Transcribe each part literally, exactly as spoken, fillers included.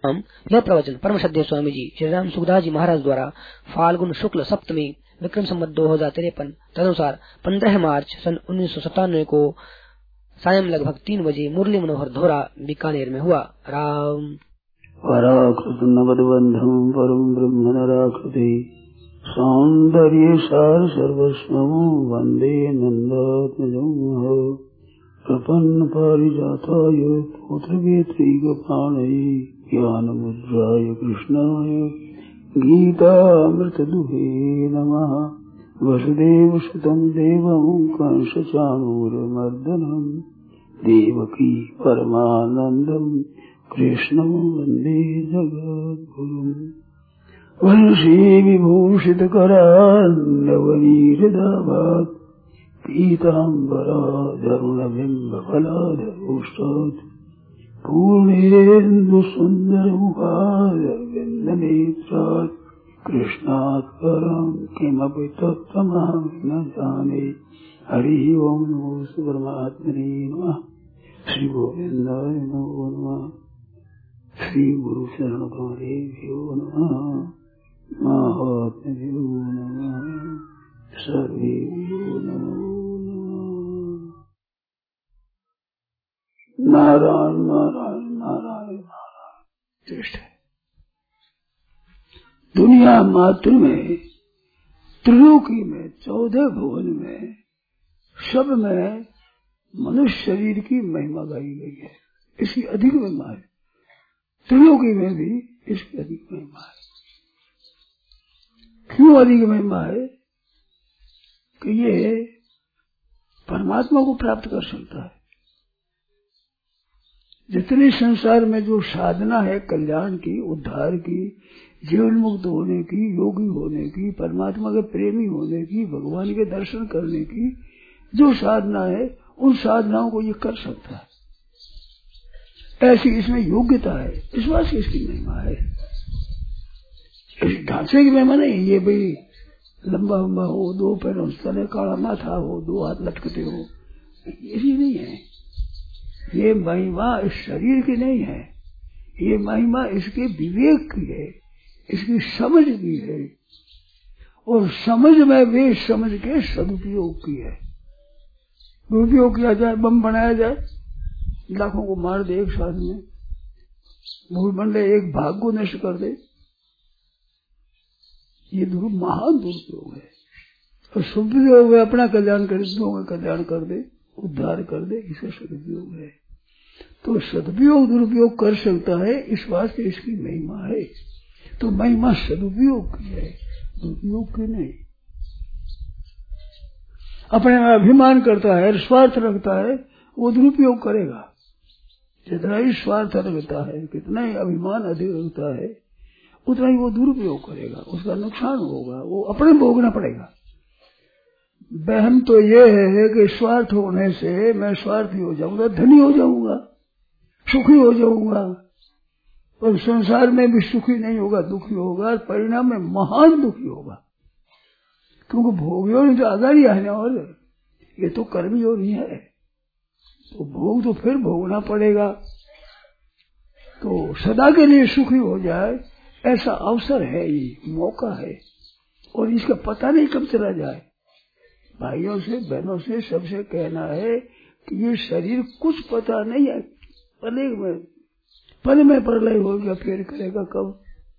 यह प्रवचन परम श्रद्धेय स्वामी जी श्री राम सुखदास जी महाराज द्वारा फाल्गुन शुक्ल सप्तमी विक्रम संवत दो हजार तिरपन तदनुसार पंद्रह मार्च सन उन्नीस सौ सत्तानवे को सायं लगभग तीन बजे मुरली मनोहर धोरा बीकानेर में हुआ। राम पराकृतनवद्बन्धं परं ब्रह्म नराकृते सौन्दर्य सार सर्वस्वं वन्दे नन्दात्मजं प्रपन्न पारिजाताय पुत्रवेत्रैकपाणये ज्ञानमुद्राय कृष्णाय गीतामृतदुहे नमः। वसुदेवसुतं देवं कंसचाणूरमर्दनं देवकी परमानन्दं कृष्णं वन्दे जगद्गुरुम्। वंशी विभूषितकरान्नवनीरदाभात् पीताम्बराधरुणबिम्बफलाधरोष्टात् पूर्णेन्दुसुन्दरमुखारविन्दनेत्रात् कृष्णात् परं किमपि तत्त्वमहं न जाने। हरिः ओं नमो परमात्मने नमः। श्री गोविन्दाय नमो नमः। श्री गुरु शरण कमलेभ्यो नमः। महात्म्यो नमः। सर्वेभ्यो नमो नमः। नारायण नारायण नारायण नारायण श्रेष्ठ है। दुनिया मात्र में त्रिलोकी में चौदह भुवन में सब में मनुष्य शरीर की महिमा गाई गई है। इसकी अधिक महिमा है। त्रिलोकी में भी इसकी अधिक महिमा है। क्यों अधिक महिमा है कि ये परमात्मा को प्राप्त कर सकता है। जितने संसार में जो साधना है कल्याण की, उद्धार की, जीवन मुक्त होने की, योगी होने की, परमात्मा के प्रेमी होने की, भगवान के दर्शन करने की जो साधना है, उन साधनाओं को ये कर सकता है। ऐसी इसमें योग्यता है। इस बात से इसकी महिमा है। इस ढांचे की महिमा नहीं ये भाई लंबा लंबा हो, दो पैरों तले काला माथा हो, दो हाथ लटकते हो, ऐसी नहीं है। ये महिमा इस शरीर की नहीं है। ये महिमा इसके विवेक की है, इसकी समझ की है। और समझ में वे समझ के सदुपयोग की है। दुरुपयोग किया जाए, बम बनाया जाए, लाखों को मार दे एक साथ में, भूमंडल एक भाग को नष्ट कर दे, ये दुरु महान दुरुपयोग है। और सदुपयोग में अपना कल्याण करे, दूसरों का कल्याण कर दे, उद्धार कर दे, इसका सदुपयोग है। तो सदुपयोग दुरुपयोग कर सकता है, इस बात से इसकी महिमा है। तो महिमा सदुपयोग की है, दुरुपयोग की नहीं। अपने में अभिमान करता है, स्वार्थ रखता है, वो दुरुपयोग करेगा। जितना ही स्वार्थ रखता है, कितना ही अभिमान अधिक रखता है, उतना ही वो दुरुपयोग करेगा, उसका नुकसान होगा, वो अपने भोगना पड़ेगा। बहम तो ये है कि स्वार्थ होने से मैं स्वार्थी हो जाऊंगा, धनी हो जाऊंगा, सुखी हो जाऊंगा, और संसार में भी सुखी नहीं होगा, दुखी होगा, परिणाम में महान दुखी होगा। क्योंकि भोगियों ने तो आजादी है ना, और ये तो कर्मियों नहीं है, तो भोग तो फिर भोगना पड़ेगा। तो सदा के लिए सुखी हो जाए ऐसा अवसर है, ये मौका है, और इसका पता नहीं कब चला जाए। भाइयों से बहनों से सबसे कहना है कि ये शरीर कुछ पता नहीं है, पल में पल में प्रलय हो गया, फिर करेगा कब,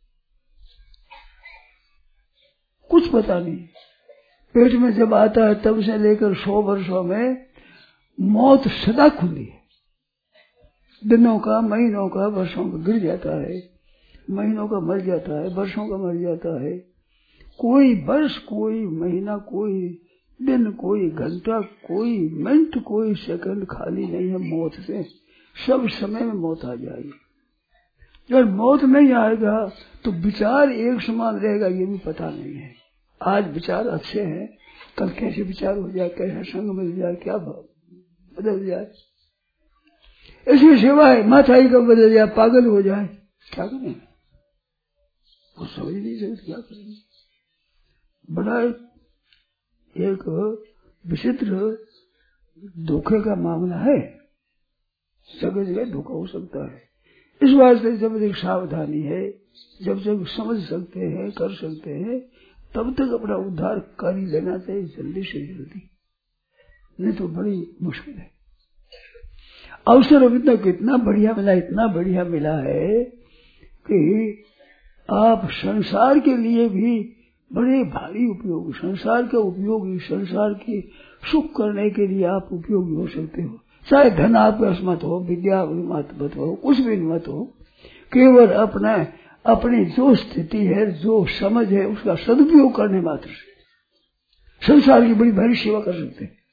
कुछ पता नहीं। पेट में जब आता है तब से लेकर सौ वर्षों में मौत सदा खुली है। दिनों का, महीनों का, वर्षों का गिर जाता है, महीनों का मर जाता है, वर्षों का मर जाता है। कोई वर्ष, कोई महीना, कोई दिन, कोई घंटा, कोई मिनट, कोई सेकंड खाली नहीं है मौत से। सब समय में मौत आ जाएगी। जब मौत नहीं आएगा तो विचार एक समान रहेगा, ये भी पता नहीं है। आज विचार अच्छे हैं, कल कैसे विचार हो जाए, कैसा संग मिल जाए, क्या बदल जाए, इसकी सिवाय माथाई का बदल जाए, पागल हो जाए, क्या करें, वो समझ नहीं सकते क्या करेंगे। बड़ा एक विचित्र धोखे का मामला है। जगह जगह धोखा हो सकता है। इस वास्ते जब तक सावधानी है, जब तक समझ सकते हैं, कर सकते हैं, तब तक अपना उद्धार कर ही लेना चाहिए, जल्दी से जल्दी, नहीं तो बड़ी मुश्किल है। अवसर अब इतना कितना बढ़िया मिला, इतना बढ़िया मिला है कि आप संसार के लिए भी बड़े भारी उपयोगी, संसार के उपयोगी, संसार के सुख करने के लिए आप उपयोगी हो सकते हो। चाहे धन आपके पास मत हो, विद्या मत हो, कुछ भी मत हो, केवल अपना अपनी जो स्थिति है, जो समझ है, उसका सदुपयोग करने मात्र से संसार की बड़ी भारी सेवा कर सकते हैं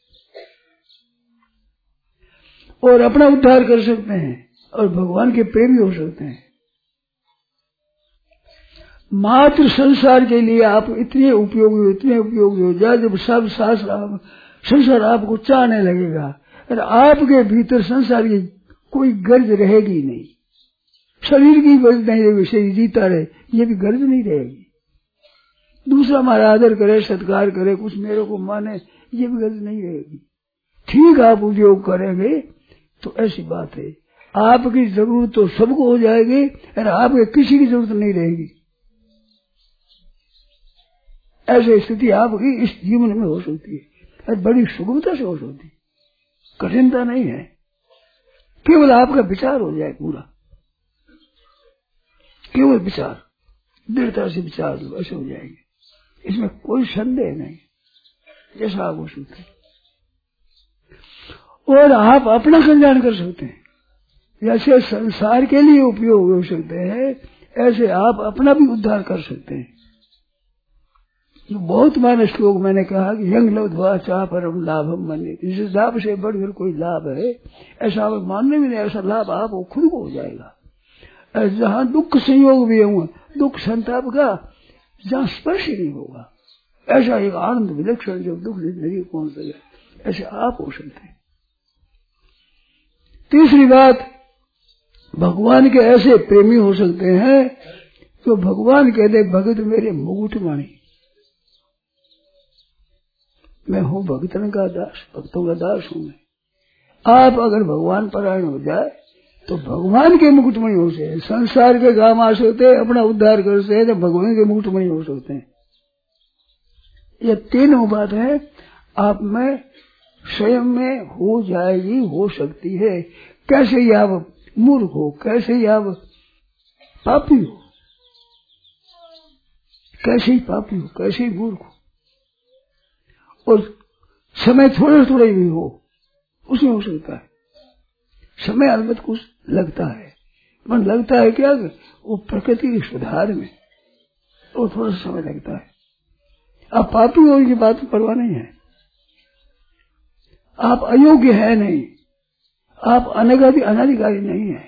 और अपना उद्धार कर सकते हैं और भगवान के प्रेमी हो सकते हैं। मात्र संसार के लिए आप इतने उपयोगी हो, इतने उपयोगी हो जाए, जब सब शास्त्र संसार आपको चाहने लगेगा और आपके भीतर संसार की कोई गर्ज रहेगी नहीं, शरीर की गर्ज नहीं रहेगी, शरीर जीता रहे, ये भी गर्ज नहीं रहेगी। दूसरा हमारा आदर करे, सत्कार करे, कुछ मेरे को माने, ये भी गर्ज नहीं रहेगी। ठीक आप उपयोग करेंगे तो ऐसी बात है, आपकी जरूरत तो सबको हो जाएगी और आपके किसी की जरूरत नहीं रहेगी। ऐसी स्थिति आपकी इस जीवन में हो सकती है और बड़ी सुगमता से हो सकती है, कठिनता नहीं है। केवल आपका विचार हो जाए पूरा, केवल विचार, दृढ़ता से विचार ऐसे हो जाएंगे, इसमें कोई संदेह नहीं, जैसा आप हो सकते। और आप अपना कल्याण कर सकते हैं, जैसे संसार के लिए उपयोग हो सकते हैं, ऐसे आप अपना भी उद्धार कर सकते हैं। बहुत माने श्लोक मैंने कहा कि यंग लब्ध्वा चा परम लाभम मन्ये, इस लाभ से बढ़कर कोई लाभ है ऐसा आप मानने भी नहीं, ऐसा लाभ आपको खुद को हो जाएगा। जहाँ दुख संयोग भी होंगे, दुख संताप का जहाँ स्पर्श ही नहीं होगा, ऐसा एक आनंद विलक्षण जब दुख जिंदगी पहुंच सके, ऐसे आप हो सकते हैं। तीसरी बात, भगवान के ऐसे प्रेमी हो सकते हैं तो भगवान कहते भगत मेरे मुकुटमणि, मैं हूँ भक्तन का दास, भक्तों का दास हूँ मैं। आप अगर भगवान परायण हो जाए तो भगवान के मुकुटमणि हो सकते हैं, संसार के काम आ सकते हैं, अपना उद्धार कर सकते हैं, तो भगवान के मुकुटमणि हो सकते हैं। ये तीनों बात है आप में स्वयं में हो जाएगी, हो सकती है। कैसे ही आप मूर्ख हो, कैसे ही आप पापी हो, कैसे ही पापी हो, कैसे ही मूर्ख हो, और समय थोड़े थोड़े भी हो, उसमें हो सकता है। समय अलबत्त कुछ लगता है, पर लगता है क्या, वो प्रकृति के सुधार में तो थोड़ा समय लगता है। आप पापी हो की बात परवाह नहीं है, आप अयोग्य है नहीं, आप अनगाधि अनाधिकारी नहीं है,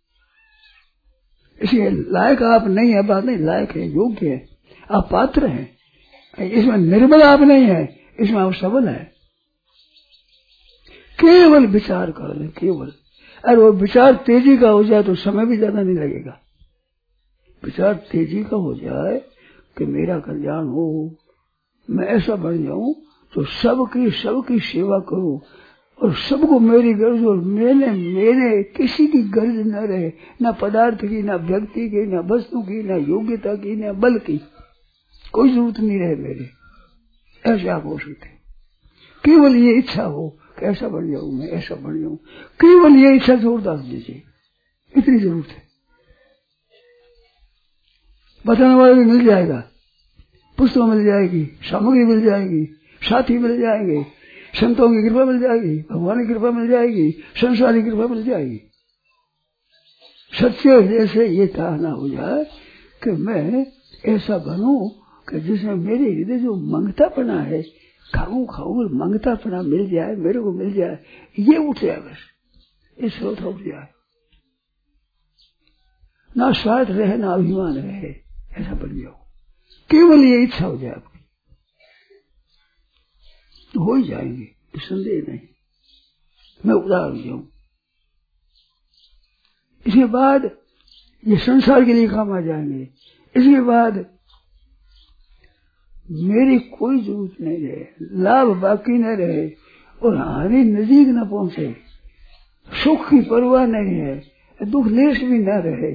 इसलिए लायक आप नहीं है, बात नहीं, लायक है, योग्य है, आप पात्र हैं। इसमें निर्बल आप नहीं है, इसमें आप सबल है। केवल विचार कर ले, केवल, और वो विचार तेजी का हो जाए तो समय भी ज्यादा नहीं लगेगा। विचार तेजी का हो जाए कि मेरा कल्याण हो, मैं ऐसा बन जाऊं तो सबकी सबकी सेवा करूं और सबको मेरी गर्ज, और मैंने मेरे किसी की गर्ज न रहे, न पदार्थ की, न व्यक्ति की, न वस्तु की, न योग्यता की, न बल की, कोई जरूरत नहीं रहे मेरे। ऐसे आप हो सकते, केवल ये इच्छा हो कि ऐसा बन जाऊं मैं, ऐसा बन जाऊं, केवल ये इच्छा जोर डाल दीजिए, इतनी जरूरत है। बताने वाले भी मिल जाएगा, पुस्तक मिल जाएगी, सामग्री मिल जाएगी, साथी मिल जाएंगे, संतों की कृपा मिल जाएगी, भगवान की कृपा मिल जाएगी, संसार की कृपा मिल जाएगी। सच्चे जैसे ये चाहना हो जाए कि मैं ऐसा बनूं कि जिसमें मेरे हृदय जो मंगतापना है, खाऊं खाऊं मंगतापना मिल जाए, मेरे को मिल जाए, ये उठ जाए, बस ये स्रोत उठ जाए, ना स्वार्थ रहे ना अभिमान रहे, ऐसा बन जाओ, केवल ये इच्छा हो जाए आपकी, तो हो ही जाएंगे, संदेह नहीं, मैं उदार हो जाऊं। इसके बाद ये संसार के लिए काम आ जाएंगे। इसके बाद मेरी कोई जरूरत नहीं रहे, लाभ बाकी न रहे और हानि नजदीक न पहुंचे, सुख की परवाह नहीं है दुख लेश भी न रहे,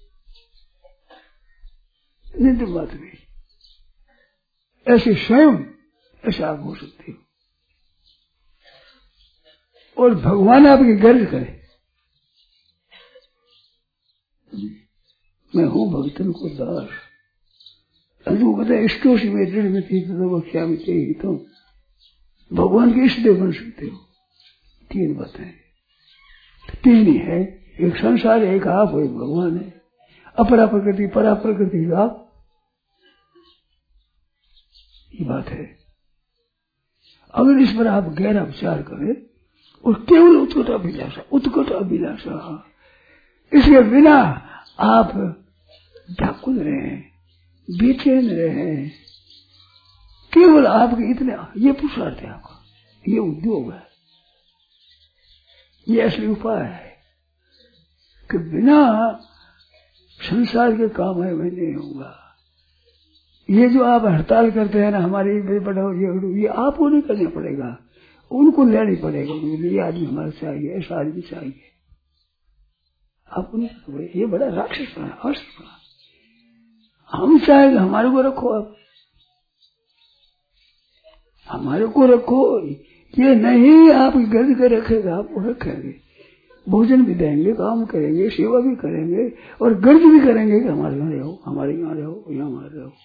निंद बात भी ऐसे स्वयं ऐसा आप हो सकते हो। और भगवान आपकी गर्ज करे, मैं हूं भक्तन को दास, अनु बता इष्टों से मैं दृढ़ में थी तो क्या में चाहिए तो भगवान के इष्ट देव बन सकते हो। तीन बातें, तीन ही है, एक संसार है, एक आप हो, एक भगवान है। अपरा प्रकृति परा प्रकृति आप, ये बात है। अगर इस पर आप गहरा विचार करें और केवल उत्कट अभिलाषा, उत्कट अभिलाषा, इसके बिना आप व्याकुल रहे, बेचैन रहे, केवल आपके इतने, ये पुरुषार्थ है आपका, ये उद्योग है, ये असली उपाय है कि बिना संसार के काम है मैं नहीं होगा। ये जो आप हड़ताल करते हैं ना, हमारे बढ़ाओ ये ये आपको नहीं करना पड़ेगा, उनको लेनी पड़ेगा। ये आदमी हमारा चाहिए, ऐसा आदमी चाहिए, आपको नहीं करना पड़ेगा। ये बड़ा राक्षस बना, अवश्य बना। हम चाहेंगे हमारे को रखो, आप हमारे को रखो, ये नहीं आपकी गर्द कर रखेगा, आपको रखेंगे, भोजन भी देंगे, काम करेंगे, सेवा भी करेंगे और गर्ज भी करेंगे कि हमारे यहाँ रहो, हमारे यहाँ रहो, यहाँ हमारे रहो।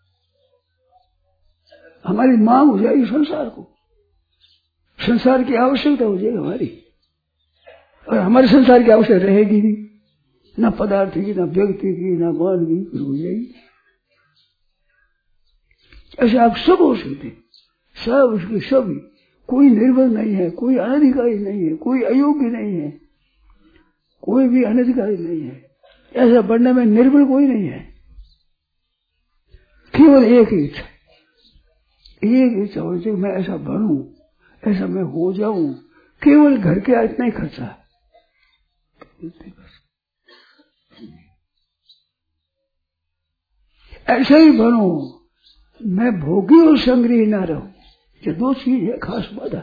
हमारी मांग हो जाएगी संसार को, संसार की आवश्यकता हो जाएगी हमारी, और हमारे संसार की आवश्यकता रहेगी नहीं, न पदार्थ की, न व्यक्ति की, न मान की, फिर हो जाएगी। ऐसे आप सब हो सकते, सब उसके सभी, कोई निर्बल नहीं है, कोई अनधिकारी नहीं है, कोई अयोग्य नहीं है, कोई भी अनधिकारी नहीं है। ऐसा बनने में निर्बल कोई नहीं है, केवल एक ही इच्छा, एक इच्छा हो चाहिए, मैं ऐसा बनूं, ऐसा मैं हो जाऊं। केवल घर के इतना ही खर्चा है, ऐसा ही बनूं, मैं भोगी और संग्रही ना रहूं। ये दो चीज है खास बाधा।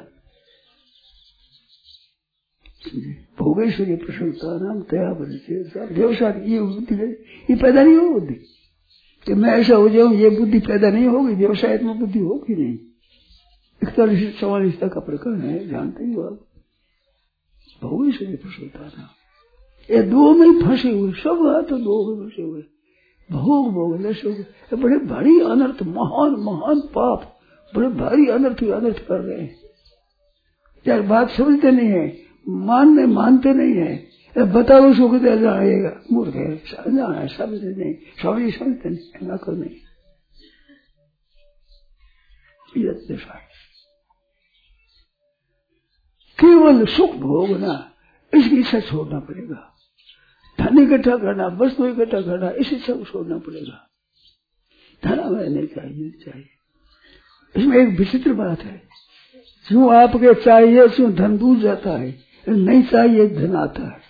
भोगेश्वरी प्रसन्नता नाम तया व्यवसाय, ये बुद्धि ये पैदा नहीं हो, बुद्धि कि मैं ऐसा हो जाऊं, ये बुद्धि पैदा नहीं होगी, व्यवसाय में बुद्धि होगी नहीं। इकतालीस चौवालीस तक का प्रकरण है, जानते ही हो आप। भोगेश्वरी प्रसन्नता नाम, ये दो में फंसे हुए सब है, तो दो में फंसे हुए भोग भोग लक्ष्य, बड़े भारी अनर्थ, महान महान पाप, बड़े भारी अनर्थ अनर्थ कर रहे हैं। यार बात समझते नहीं है, मानने मानते नहीं है, बताओ उसको कितना जाएगा, मूर्ख है, समझना समझते नहीं, स्वामी समझते नहीं, ना कर नहीं। केवल सुख भोगना, इसकी इच्छा छोड़ना पड़ेगा। धन इकट्ठा करना, वस्तु इकट्ठा करना, इस इच्छा को छोड़ना पड़ेगा। धन हमें नहीं चाहिए, चाहिए। इसमें एक विचित्र बात है, जो आपके चाहिए सो धन दूर जाता है, नहीं चाहिए धन आता है।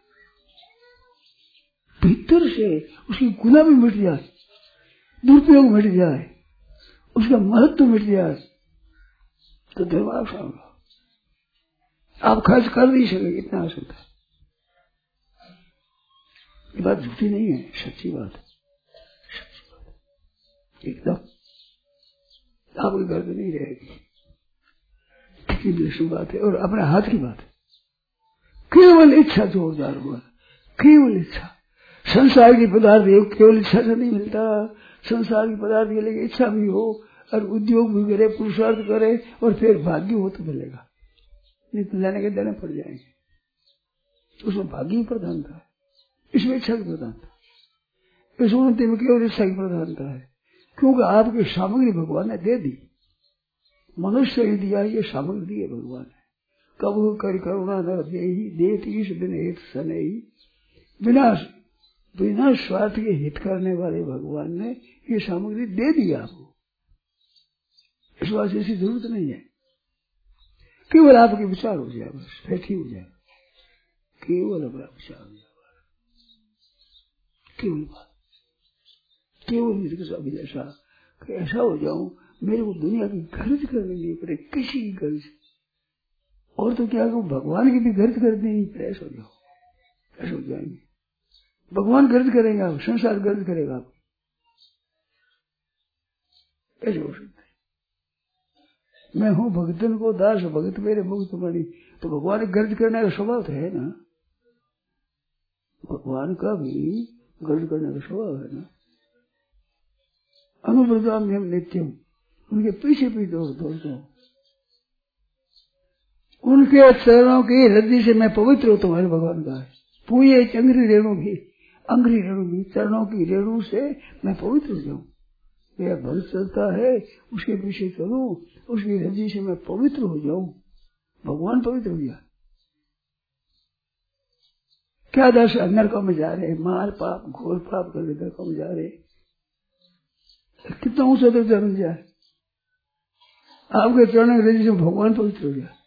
भीतर से उसकी गुलामी मिट जाए, दुरुपयोग मिट जाए, उसका महत्व मिट जाए, तो धर्मार्थ होगा। आप खर्च कर नहीं सकेंगे, इतना आ सकता है। ये बात झूठी नहीं है, सच्ची बात है, सच्ची बात एकदम। आपके घर में नहीं रहेगी, कितनी विलक्षण बात है, और अपने हाथ की बात है। केवल इच्छा जोरदार हुआ, केवल इच्छा। संसार की पदार्थ केवल इच्छा से नहीं मिलता, संसार की पदार्थ के लिए इच्छा भी हो और उद्योग भी करे, पुरुषार्थ करे, और फिर भाग्य हो तो मिलेगा, नहीं तो जाने के देने पड़ जाएंगे। उसमें भाग्य की प्रधानता है, इसमें इच्छा की प्रधानता, इस उन्नति में केवल इच्छा की प्रधानता है। क्योंकि आपकी सामग्री भगवान ने दे दी, मनुष्य ही दिया, ये सामग्री दी है भगवान ने। कब कर करुणा न देही देती इस दिन हित सनई, बिना बिना स्वार्थ के हित करने वाले भगवान ने ये सामग्री दे दी आपको। इस बात ऐसी जरूरत नहीं है, केवल आपके विचार हो जाए, बस फिर ठीक हो जाए, केवल अपना विचार हो जाए, केवल बात, केवल अभी ऐसा कि ऐसा हो जाऊं मेरे को दुनिया की गर्ज करनी नहीं पड़े, किसी की गर्ज, और तो क्या कहूं भगवान की भी गर्ज करनी नहीं पड़े, ऐसा हो जाओ, ऐसे हो जाएंगे। भगवान गर्द करेंगे आप, संसार गर्द करेगा आप, ऐसे हो सकता है। मैं हूँ भगतन को दास, भगत मेरे मुक्त मणि, तो भगवान गर्द करने का स्वभाव तो है ना, भगवान का भी गर्द करने का स्वभाव है ना। अनुप्रदाम हम नित्यम, उनके पीछे पीछे दौड़ दौड़ता हूँ, उनके चरणों की रद्दी से मैं पवित्र होता हूँ। भगवान का है पूये चंद्री रेणु भी, अंग्री रेणु भी, चरणों की रेणु से मैं पवित्र हो जाऊं। यह भक्त चलता है, उसके पीछे चलूं, उसकी रद्दी से मैं पवित्र हो जाऊं। भगवान पवित्र हो गया। क्या दशा, नरकों में जा रहे, मार पाप घोर पाप कर नरकों में जा रहे, कितना ऊंचा दर्जा मिल जाए। आपके चरणों की रद्दी से भगवान पवित्र हो गया।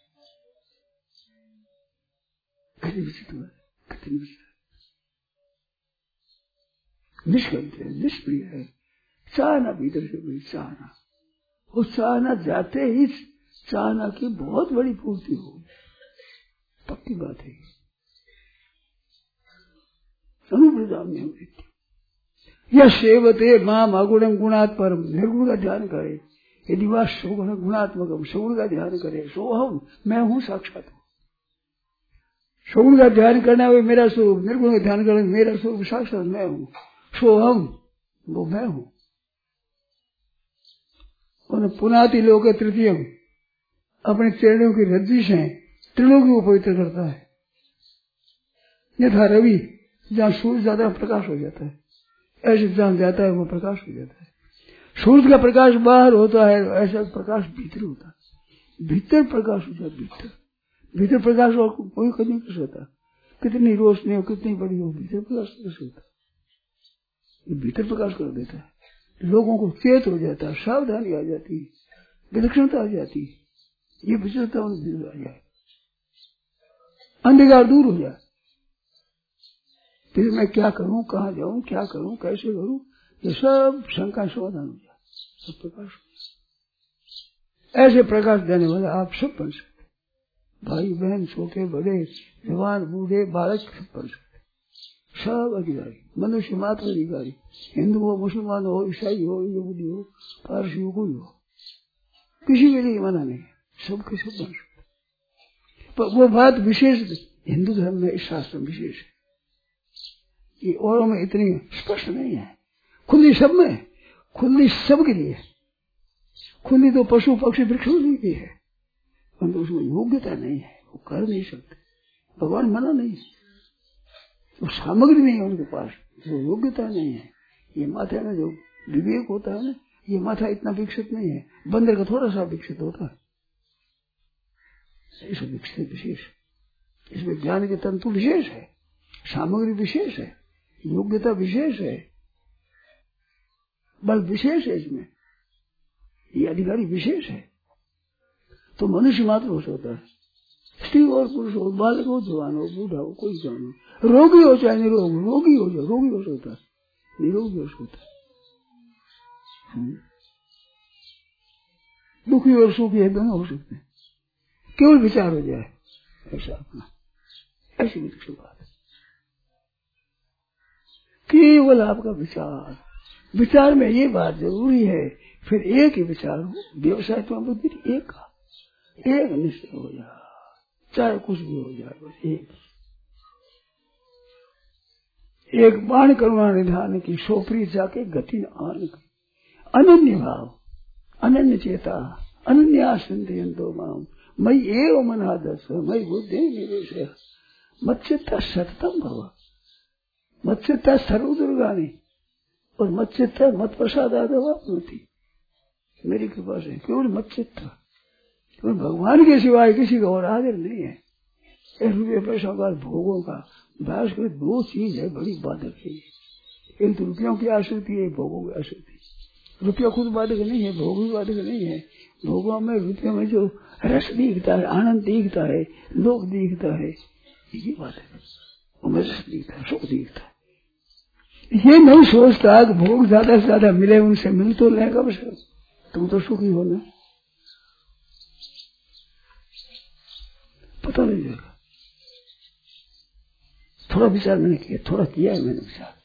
कितनी विचित्र है, कितनी विचित्र, निष्कंठ है, निष्प्रिय है। चाहना भीतर से बड़ी चाहना, वो चाहना जाते ही चाहना की बहुत बड़ी पूर्ति हो, पक्की बात है। अनुप्रदाम में हम यह सेवते मां अगुणम गुणात् परम, निर्गुण का ध्यान करे। यदि वह सगुण गुणात्मक सगुण का ध्यान करे, सो हम मैं हूँ साक्षात हूँ। सगुण का ध्यान करना वो मेरा स्वरूप, निर्गुण का ध्यान करना मेरा स्वरूप साक्षात मैं हूँ, सो हम वो मैं हूँ। पुनाति लोक तृतीय, अपने चरणों की रज्जु से त्रिलोकी को पवित्र करता है। यथा रवि जहाँ सूर्य जाता है प्रकाश हो जाता है, ऐसे जहाँ जाता है वो प्रकाश हो जाता है। सूर्य का प्रकाश बाहर होता है, ऐसा प्रकाश भीतर होता है, भीतर प्रकाश होता है। भीतर भीतर प्रकाश और कोई कभी नहीं कर सकता, कितनी रोशनी हो कितनी बड़ी हो, भीतर प्रकाश कर सकता, ये भीतर प्रकाश कर देता है। लोगों को चेत हो जाता है, सावधानी आ जाती है, विलक्षणता आ जाती है, ये विचलता उनकी आ जाए, अंधकार दूर हो जाए। फिर मैं क्या करूं, कहाँ जाऊं, क्या करूं, कैसे करूं, ये सब शंका समाधान हो जाए, सब प्रकाश हो जाए। ऐसे प्रकाश देने वाले आप सब बन सकते, भाई बहन छोटे बड़े जवान बूढ़े बालक सब बन सकते, सब अधिकारी, मनुष्य मात्र अधिकारी, हिंदू हो मुसलमान हो ईसाई हो यहूदी हो पारसी हो कोई हो, किसी के लिए मना नहीं, सबके सब बन सकते। पर वो बात विशेष हिंदू धर्म में इस शास्त्र में विशेष है, ये औरों में इतनी स्पष्ट नहीं है। खुली सब में, खुली सबके लिए, खुली तो पशु पक्षी वृक्षों के लिए है, परंतु उसमें योग्यता नहीं है, वो कर नहीं सकते। भगवान मना नहीं है, वो सामग्री नहीं है उनके पास, वो योग्यता नहीं है। ये माथा में जो विवेक होता है ना, ये माथा इतना विकसित नहीं है, बंदर का थोड़ा सा विकसित होता है, इसे विकसित विशेष, इसमें ज्ञान के तंतु विशेष है, सामग्री विशेष है, योग्यता विशेष है, बल विशेष है, इसमें ये अधिकारी विशेष है। तो मनुष्य मात्र हो सकता है, स्त्री और पुरुष हो, बालक हो, जवान हो, बूढ़ा हो, कोई जान हो, रोगी हो चाहे निरोग, रोगी हो जाए, रोगी हो सकता है, निरोगी हो सकता है, दुखी और सुखी है, दोनों हो सकते हैं, केवल विचार हो जाए ऐसा अपना, ऐसी विकसित बात है, केवल आपका विचार। विचार में ये बात जरूरी है, फिर एक ही विचार हो, व्यवसाय तो बुद्धि एक का एक निश्चय हो जाए, चाहे कुछ भी हो जाए, बस एक एक बाण करुणा निधान की सोपरी जाके गति न आन, अनन्य भाव, अनन्य चेता, अनन्यासंतो माम मई एव मनादस मई बुद्धि निवेश मच्चित्ता सततम भव, मच्चित्ता सर्वदुर्गानी और मच्चित्ता मत प्रसाद आदि, मेरी कृपा से केवल मच्चित्ता, केवल भगवान के सिवाय किसी का और आदर नहीं है। एक रुपये पैसा का भोगों का बहस कर, दो चीज है बड़ी बाधक है, एक तो रुपयों की आसक्ति है, भोगों की आसक्ति। रुपया खुद बाधक नहीं है, भोग भी बाधक नहीं है, भोगों में रुपयों में जो रस दिखता है, आनंद दिखता है, लोक दिखता है, ये बात है, उनमें रस दिखता है, सुख दिखता है। ये नहीं सोचता कि भोग ज्यादा से ज्यादा मिले, उनसे मिल तो लेगा, बस तुम तो सुखी हो ना, पता नहीं चलेगा। थोड़ा विचार मैंने किया, थोड़ा किया है मैंने विचार,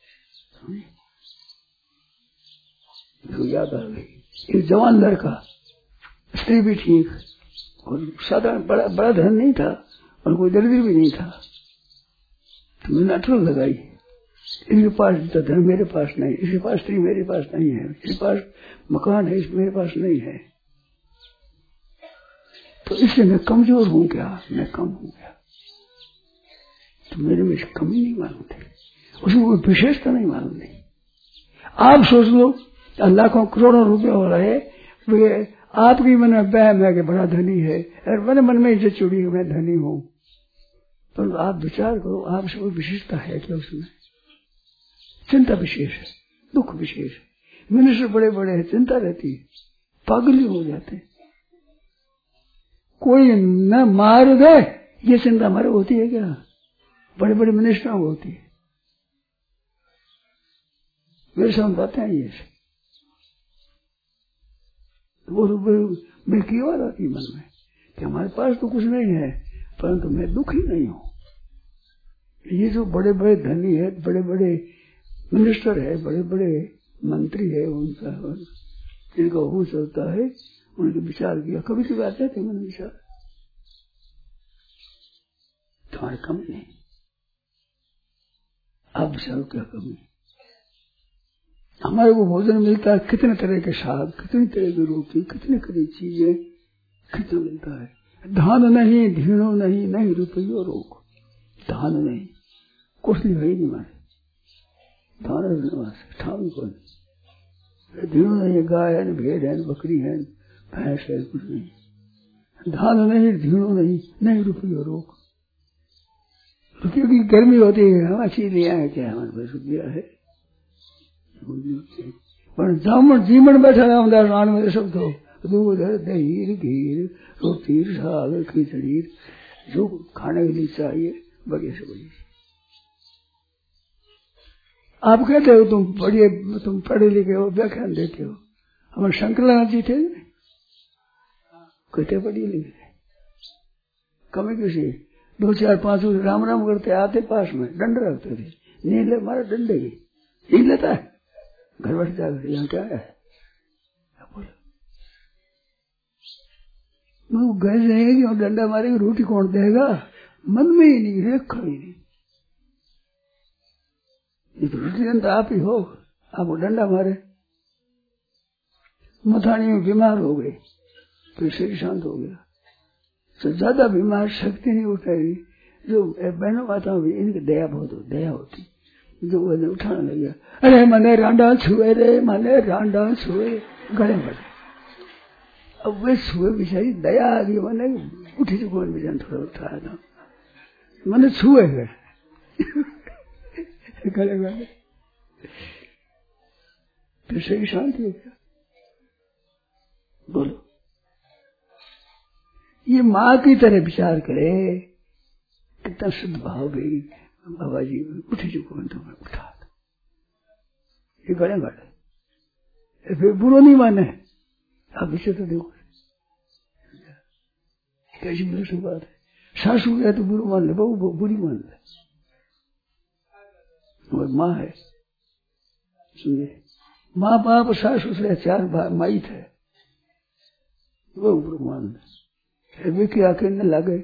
तो याद आ गई। एक जवान लड़का, स्त्री भी ठीक, और साधारण बड़ा बड़ा धन नहीं था और कोई दरिद्र भी नहीं था, तो मैंने अटल लगाई। इनके पास तो धन मेरे पास नहीं, इसके पास स्त्री मेरे पास नहीं है, इसके पास मकान है, इस मेरे पास नहीं है, तो इससे मैं कमजोर हूं क्या, मैं कम हूं क्या? तो मेरे में कमी नहीं मालूम थी, उसमें कोई विशेषता नहीं मालूम थी। आप सोच लो, लाखों करोड़ों रुपए हो रहे, वे आपकी मन में बहम है कि बड़ा धनी है, और मन मन में इज्जत चुड़ी मैं धनी हूं, तो आप विचार करो, आपसे कोई विशेषता है क्या? उसमें चिंता विशेष है, दुख विशेष है। मनुष्य बड़े बड़े है, चिंता रहती है, पागल हो जाते हैं। कोई न मार दे ये चिंता हमारे होती है क्या? बड़े बड़े मिनिस्टरों को होती है। मेरे सामने बातें हैं ये, वो मैं की बात आती मन में कि हमारे पास तो कुछ नहीं है, परंतु मैं दुखी नहीं हूं। ये जो बड़े बड़े धनी है, बड़े बड़े मिनिस्टर है, बड़े बड़े मंत्री है, उनका जिनका हो चलता है, उनके विचार किया, कभी कभी आते थे मन विचार, तुम्हारी कमी नहीं, आप विचारो क्या कमी? हमारे को भोजन मिलता है, कितने तरह के साग, कितनी तरह की रोटी, कितनी कितनी चीजें, कितना मिलता है। धान नहीं, ढीणो नहीं, नहीं रुपये रोक, धान नहीं, कुछ नहीं भाई नहीं मारे, धान ठाम कौन, ढीणो नहीं, गाय है, भेड़ है, बकरी है, भैंस है, कुछ नहीं। धान नहीं, ढीणो नहीं, नहीं रुपये रोक, क्योंकि गर्मी होती है, हम अच्छी लिया है क्या, हमारे पास रुपया है, पर जामन जीवन बैठा रामदास रान में सब तो दूध दही घी रोटी साग खिचड़ी जो खाने के लिए चाहिए बढ़िया से बढ़िया। आप कहते हो तुम बढ़िया, तुम पढ़े लिखे हो, व्याख्यान देते हो, हमारे शंकरलाल जी थे कहते पढ़िए लिखे, कमी किसी दो चार पांच राम राम करते आते, पास में दंड रखते थे, नहीं ले हमारा दंड ही नहीं लेता है, घर बैठ जाकर यहाँ क्या है, वो गए रहेगी और डंडा मारेगी, रोटी कौन देगा, मन में ही नहीं, रेखा ही नहीं, ये तो रोटी देता आप ही हो, आपको डंडा मारे, मथानी में बीमार हो गए तो शरीर शांत हो गया, तो ज्यादा बीमार शक्ति नहीं उठाएगी, जो बहनों माताओं भी इनकी दया बहुत हो, दया होती, जो वो उठाने लग गया, अरे मने रांडा छुए रे, मने रांडा छुए, गले बढ़े, अब वे छुए बेचारी, दया आ गई, मैंने उठी चुको बेचारा, थोड़ा उठाया था, मैंने छुए गए गले गले, फिर सही शांति हो गया। बोलो, ये माँ की तरह विचार करे, कितना शुद्ध भाव गई, बाबा जी उठी चुको तो मैं उठा, ये गले गले, फिर बुरो नहीं माने, आप इसे तो देखो कैसी बुरी बात है, सासू है तो बुरो मान ले, बहू बुरी मान ले, और माँ है, सुनिए, माँ बाप सासू से चार माई थे, वो बुरो मान ले, वे की आंखें न लगे,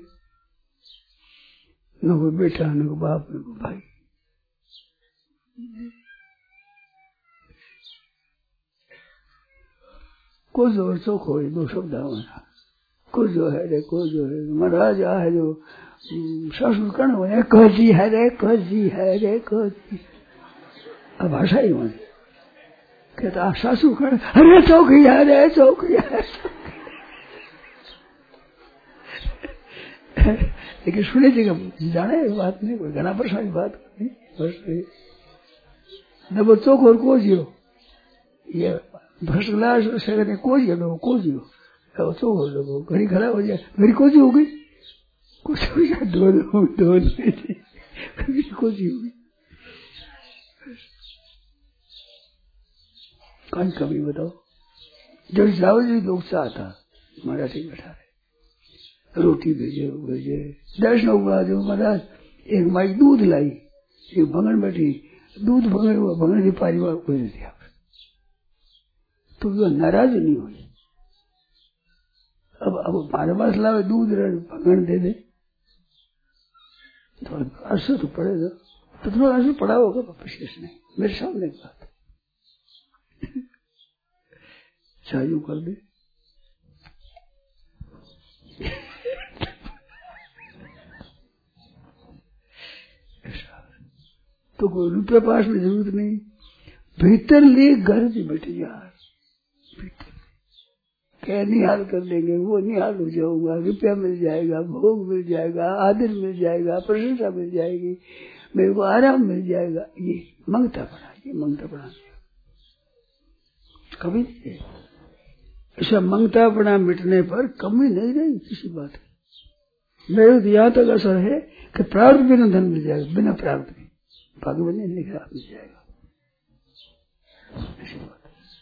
न कोई बेटा, न कोई बाप, न कोई भाई, को जोर चौक हो, दो शब्द हमारा, को जो है रे, को जो है महाराज है, जो ससुर कण हो, कोजी है रे, कोजी है रे, कोजी, अब भाषा ही माने कहता सासू कण, अरे चौकी है रे, चौकी है, लेकिन सुने जी जाने बात नहीं, कोई घना परेशानी बात नहीं, बस न वो चौक और कोजियो, ये भ्रष्ट क्लास से कोजियो लो, कोजियो चौक हो लो, घड़ी खड़ा हो जाए, घड़ी कोजी हो गई, कुछ हो जाए, दो दो दो कोजी हो गई, कौन कभी बताओ, जब जाओ जी लोग चाहता मराठी बैठा रहे, रोटी भेजे भेजे, दर्शन हुआ जो महाराज एक माई दूध लाई, एक भंगन बैठी दूध भंगन हुआ, भंगन की पारी हुआ कोई नहीं दिया, तो वो नाराज नहीं हुई। अब अब हमारे पास लावे दूध भंगन दे दे तो असर तो पड़ेगा, तो थोड़ा असर पड़ा होगा, विशेष नहीं, मेरे सामने बात चालू कर दे। तो कोई रुपये पास में जरूरत नहीं, भीतर ले घर से बैठे यार, भीतर क्या निहाल कर देंगे, वो निहाल हो जाऊंगा, रुपया मिल जाएगा, भोग मिल जाएगा, आदर मिल जाएगा, प्रशंसा मिल जाएगी, मेरे को आराम मिल जाएगा, ये मंगता पड़ा, ये मंगता पड़ा कभी नहीं। ऐसा मंगता पड़ा मिटने पर कमी नहीं रहेगी किसी बात की। मेरे तो यहाँ तक असर है कि प्रार्थ बिना धन मिल जाएगा, बिना प्रार्थ के भगवान ने लिखा मिल जाएगा, ऐसी बात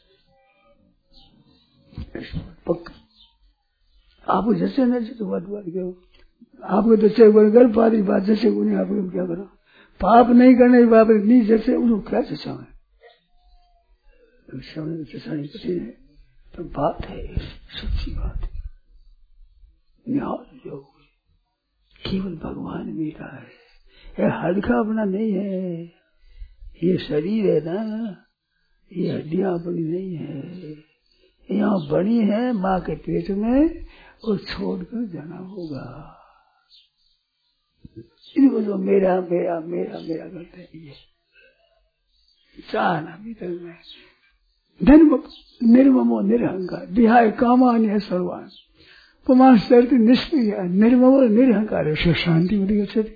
पक्का। आप जैसे न जैसे बात बात क्यों आपको जैसे गल पादी बात जैसे को नहीं, आपको क्या करो, पाप नहीं करने बाप नहीं जैसे उसको क्या चचा है, चचा नहीं पति है, तो बात है सच्ची बात है। न्याय जो केवल भगवान मेरा है, ये हल्का अपना नहीं है, ये शरीर है ना, ये हड्डियां अपनी नहीं है, यहाँ बनी है माँ के पेट में और छोड़कर जाना होगा। इनको जो मेरा मेरा मेरा मेरा करते हैं, ये चाहना भीतर में धन निर्ममो निरहंकार विहाय कामान्य सर्वान पुमान शर्त निष्क्रिय निर्ममो निरहंकार से शांति मिली गच्छति।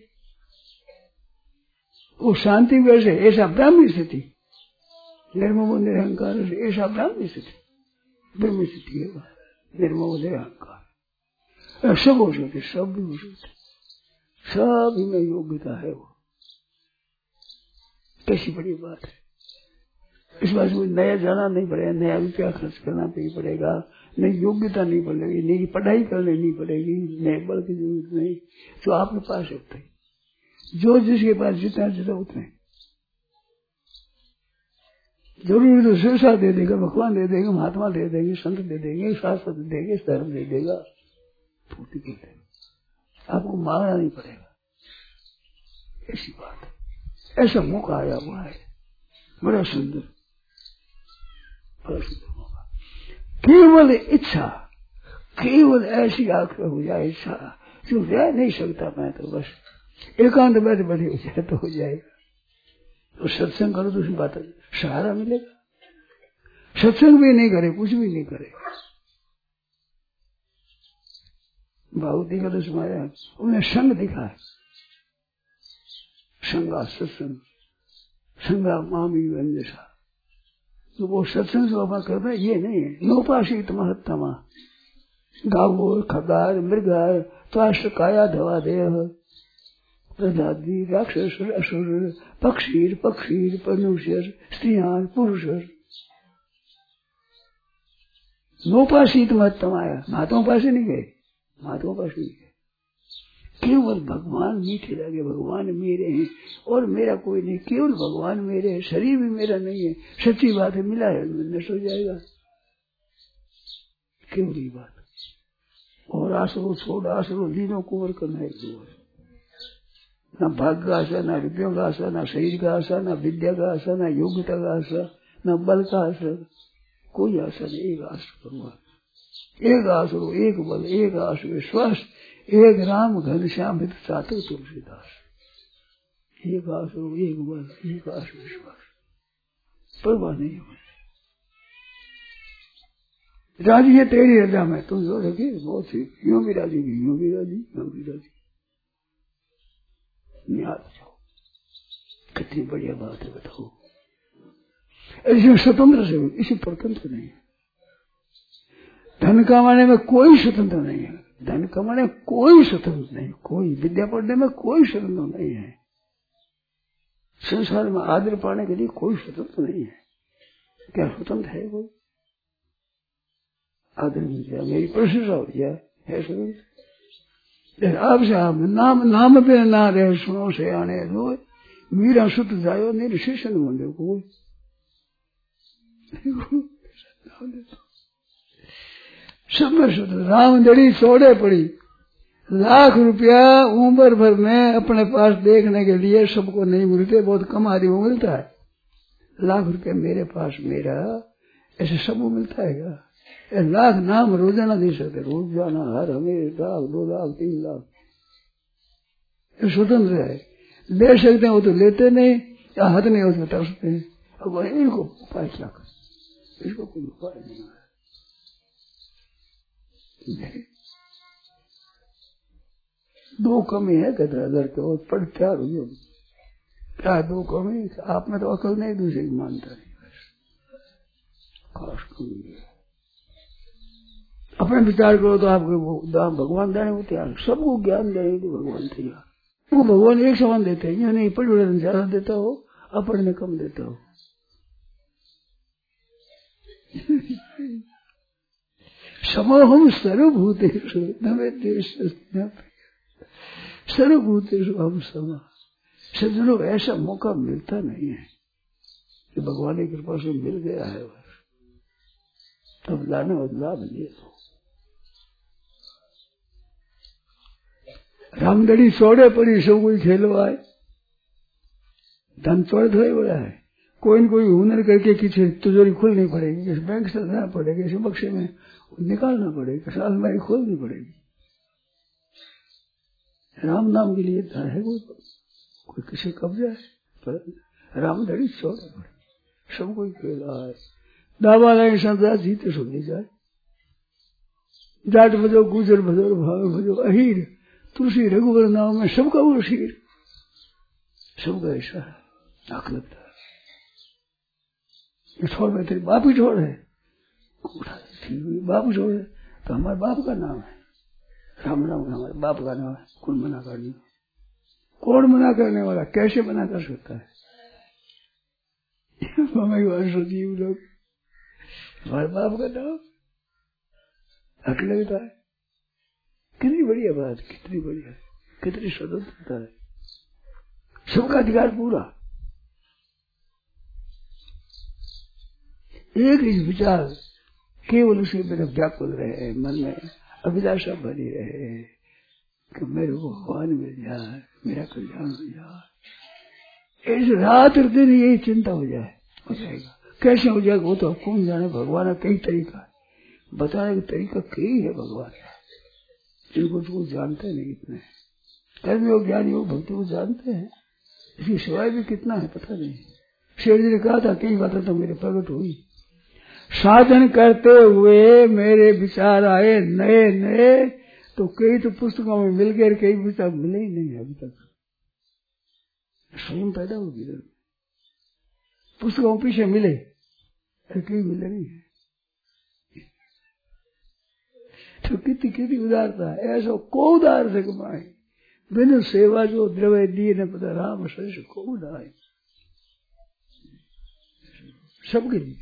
वो शांति वैसे ऐसा ब्राह्मी स्थिति, निर्ममो निरहंकार ऐसा ब्राह्मी स्थिति, ब्रह्म स्थिति है, निर्ममो निरहंकार सब हो सकते, सब भी हो सकते, सब ही में योग्यता है। वो कैसी बड़ी बात है, इस बात में नया जाना नहीं पड़ेगा, नया रुपया खर्च करना नहीं पड़ेगा, नई योग्यता नहीं पड़ेगी, नई पढ़ाई करनी नहीं पड़ेगी, नए बल की जरूरत नहीं, जो आपके पास होता है, जो जिसके पास जितना जितना उतना जरूरी तो शिक्षा दे देगा, भगवान दे देगा, महात्मा दे देंगे, संत दे देंगे, शास्त्र दे देंगे, धर्म दे देगा, पूर्ति कर देगा, आपको मांगना नहीं पड़ेगा। ऐसी बात है, ऐसा मौका आया हुआ है, बड़ा सुंदर, बड़ा सुंदर मौका। केवल इच्छा, केवल ऐसी आंखें हो जाए इच्छा जो रह नहीं सकता मैं तो बस एकांत बैठ बैठे हो जाए तो हो जाएगा। तो सत्संग करो तो उसमें बात सहारा मिलेगा, सत्संग भी नहीं करे, कुछ भी नहीं करे। भागवती का तो सुनाया, उन्हें संग दिखा है, संगा सत्संग संगा मामी वंजसा, तो वो सत्संग जो अपना करता है ये नहीं है। नोपाशित महत्तमा गावो खगार मृगार त्वाष्ट काया धवा देह प्रजाति राक्षस असुर पक्षीर पक्षीर मनुष्य स्त्रियां पुरुष नोपाशित महत्तम आया, महात्मा पास नहीं गए, महात्मा पास नहीं गए, केवल भगवान मीठे लगे, भगवान मेरे हैं और मेरा कोई नहीं, केवल भगवान मेरे हैं, शरीर भी मेरा नहीं है, सच्ची बात है, मिला है नष्ट हो जाएगा, केवल ये बात। और आसरो छोड़ आसरो दीनों कुंवर करना है, न भाग्य का आशा, न रुपयों का आशा, न शरीर का आशा, न विद्या का आशा, न योग्यता का आशा, न बल का आशा, कोई आशा नहीं, एक आशा भगवान, एक आसरो एक बल एक आश विश्वास, एक राम घनश्याम हित चातक तुलसीदास, एक आसरो एक बल एक आश विश्वास, परवाह नहीं हो। राजी है तेरी रजा में, तुम जो रखी बहुत सी, यूं भी राजी भी, यूं भी राजी, यूं भी राजी, याद जाओ, कितनी बढ़िया बात है बताओ। इसमें स्वतंत्र से, इसे स्वतंत्र नहीं है। धन कमाने में कोई स्वतंत्र नहीं है, धन कमाने में कोई स्वतंत्र नहीं, कोई विद्या पढ़ने में कोई स्वतंत्र नहीं है, संसार में आदर पाने के लिए कोई स्वतंत्र नहीं है। क्या स्वतंत्र है कोई? आदर मिल जाए, मेरी प्रशंसा हो जाए, है स्वतंत्र। आपसे आप नाम नाम पे ना रहे, सुनो से आने दो, मीरा सुत जायो नहीं शीशन मुंडे को सब सुत रामदड़ी छोड़े पड़ी। लाख रुपया उम्र भर में अपने पास देखने के लिए सबको नहीं मिलते, बहुत कम आदमी को मिलता है। लाख रुपया मेरे पास मेरा ऐसे सबको मिलता है क्या? लाख नाम रोजाना दे सकते, रोजाना हर हमें लाख दो लाख तीन लाख स्वतंत्र है, ले सकते हैं। वो तो लेते नहीं, या हाथ नहीं उसमें तरसते हैं। अब इनको उपाय क्या कर, इसको कोई उपाय नहीं है। दो कमी है कहते हैं लड़के, वो पढ़ क्या हो क्या दो कमी, आप में तो अकल नहीं, दूसरे की मानता नहीं, खास कमी है। अपने विचार करो तो आपको भगवान देने को तैयार, सबको ज्ञान देने को भगवान तैयार। वो भगवान एक समान देते हैं, नहीं पढ़ बड़े ज्यादा देता हो, अपढ़ने कम देता हो। समोहम सर्वभूतेषु नवेद्येषु सर्वभूतेषु हम समा। सज्जनों ऐसा मौका मिलता नहीं है कि भगवान की कृपा से मिल गया है, तब लाने और लाभ लिए तो। रामदड़ी छोड़े पड़ी, सब कोई खेलो आए, धन छोड़ थोड़े बड़ा है। कोई न कोई हुनर करके किसी तिजोरी खोलनी पड़ेगी, किसी बैंक से लेना पड़ेगा, किसी बक्से में निकालना पड़ेगा, साल में खोलनी पड़ेगी। राम नाम के लिए धन है कोई, कोई किसी कब्जा है, पर रामदड़ी छोड़े पड़े, सब कोई खेला है। दावा लाइन संसार जीते सुनी जाए, जाट भजो गुजर भजो भाव भजो अहीर, तुलसी रघुवर नाम में सबका वो शीर, सबका ऐसा है लगता है। ये छोड़ में तेरी बाप ही छोड़ है, बाप छोड़ है तो हमारे बाप का नाम है, राम नाम हमारे बाप का नाम है। कौन मना करने, कौन मना करने वाला, कैसे मना कर सकता है? जीव लोग हमारे बाप का नाम हक लगता है। कितनी बढ़िया बात, कितनी बढ़िया, कितनी स्वतंत्रता है, सबका अधिकार पूरा। एक ही विचार केवल उसी मेरे व्याकुल रहे, मन में अभिलाषा बनी रहे कि मेरे को भगवान मिल जाए, मेरा कल्याण हो जाए। इस रात दिन यही चिंता हो जाए, हो जाएगा। कैसे हो जाएगा वो तो कौन जाने, भगवान का कई तरीका है, बताने का तरीका कई है भगवान का, जिनको तो जानते नहीं। इतने कर्म योग ज्ञान योग भक्ति को जानते हैं, इसकी सिवाय भी कितना है पता नहीं। शेर जी ने कहा था कई बातें तो मेरे प्रकट हुई, साधन करते हुए मेरे विचार आए नए नए, तो कई तो पुस्तकों में मिल गए, कई विचार मिले ही नहीं अभी तक। स्वयं पैदा होगी, पुस्तकों पीछे मिले, कई मिले नहीं है। तो कितनी कितनी उदारता है, ऐसा को उदार से कमाए, बिन सेवा जो द्रव्य दिए न पता राम सच को उदाए, सबके लिए।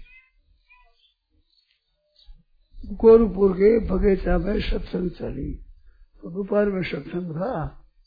गोरखपुर के बगीचा में सत्संग चली, तो दोपहर में सत्संग था,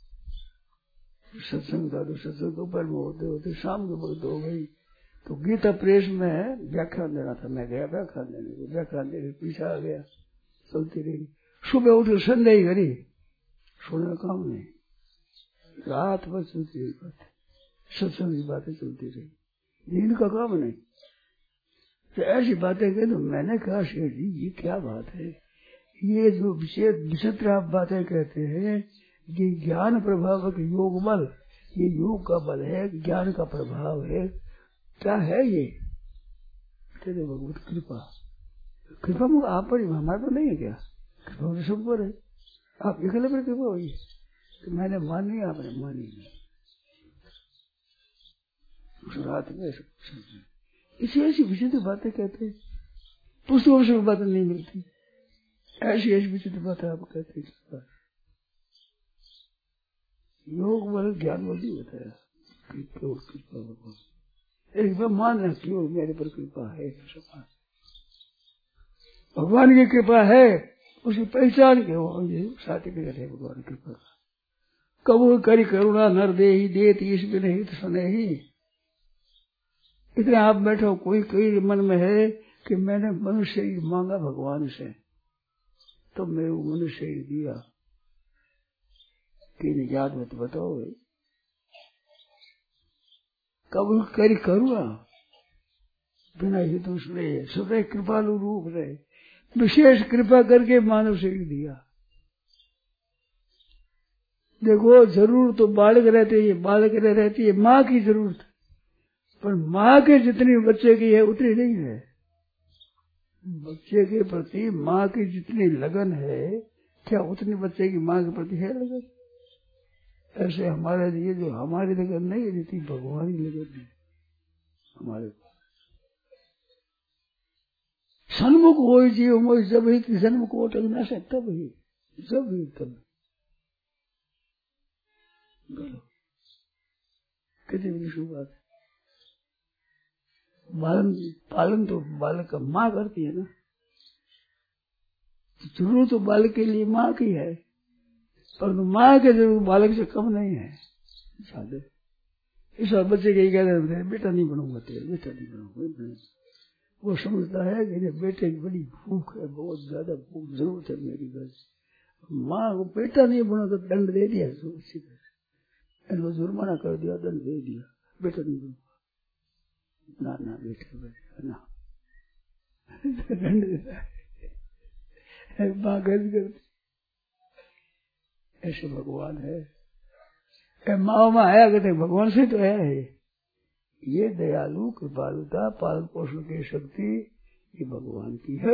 सत्संग था तो सत्संग दोपहर में होते होते शाम के वक्त हो गई, तो गीता प्रेस में व्याख्यान देना था, मैं गया व्याख्यान देने, व्याख्यान देने पीछे आ गया, चलती रही। सुबह उठ संध्या ही करी, सोने का काम नहीं, रात भर चलती रही बातें, सत्संग की बातें चलती रही, नींद का काम नहीं। तो ऐसी बातें कही तो मैंने कहा शेर जी ये क्या बात है, ये जो विचित्र आप बातें कहते हैं, ये ज्ञान प्रभावक योग बल, ये योग का बल है, ज्ञान का प्रभाव है, क्या है ये? तेरे भगवत कृपा, कृपा मुझे आप पर, हमारे पर नहीं है क्या? कृपा तो सब पर है, आप अकेले पर कृपा हुई। तो मैंने मानी, आपने मानी नहीं। उस रात में इसी ऐसी विचित्र बातें कहते हैं, पुस्तकों से बातें नहीं मिलती, ऐसी ऐसी विचित्र बातें आप कहते हैं। योग बल ज्ञान बल ही बताया, केवल कृपा भगवान, एक बार मानना केवल मेरे पर कृपा है, भगवान की कृपा है, उसी पहचान के वो साथी के घटे भगवान की कृपा। कबू करी करुणा नर दे ही देत ईश बिन हित सने ही। इतने आप बैठो, कोई कोई मन में है कि मैंने मनुष्य ही मांगा भगवान से तो मैं वो मनुष्य ही दिया, कि याद में तो बताओ। कबू करी करुणा बिना ही तुम सुने, सुने कृपालु रूप रहे, विशेष कृपा करके मानव शरीर दिया। देखो जरूरत तो बालक रहते है, बालक रहती है माँ की जरूरत, पर माँ के जितनी बच्चे की है उतनी नहीं है। बच्चे के प्रति माँ की जितनी लगन है, क्या उतनी बच्चे की माँ के प्रति है लगन? ऐसे हमारे लिए जो हमारी लगन नहीं रहती, भगवान की लगन है हमारे को। सन्मुख हो जीव मोह जब ही जन्म को अटक न से, तब ही जब ही तब बोलो कितनी विशु बात है। पालन पालन तो बालक का माँ करती है ना, जरूर तो बालक के लिए माँ की है, पर माँ के जरूर बालक से कम नहीं है। सादे इस बार बच्चे के कह रहे हैं बेटा नहीं बनूंगा तेरे, बेटा नहीं बनूंगा। वो समझता है कि बेटे की बड़ी भूख है, बहुत ज्यादा भूख जरूरत है मेरी बस। माँ को बेटा नहीं बना तो दंड दे दिया, इनको जुर्माना कर दिया, दंड दे दिया, बेटा नहीं बनूंगा। ना ना बेटा बेटा ना दंड देता है, माँ गर्ज करती। ऐसे भगवान है, माँ माँ आया करते भगवान से तो है। ये दयालु कृपालुता पालन पोषण की शक्ति ये भगवान की है।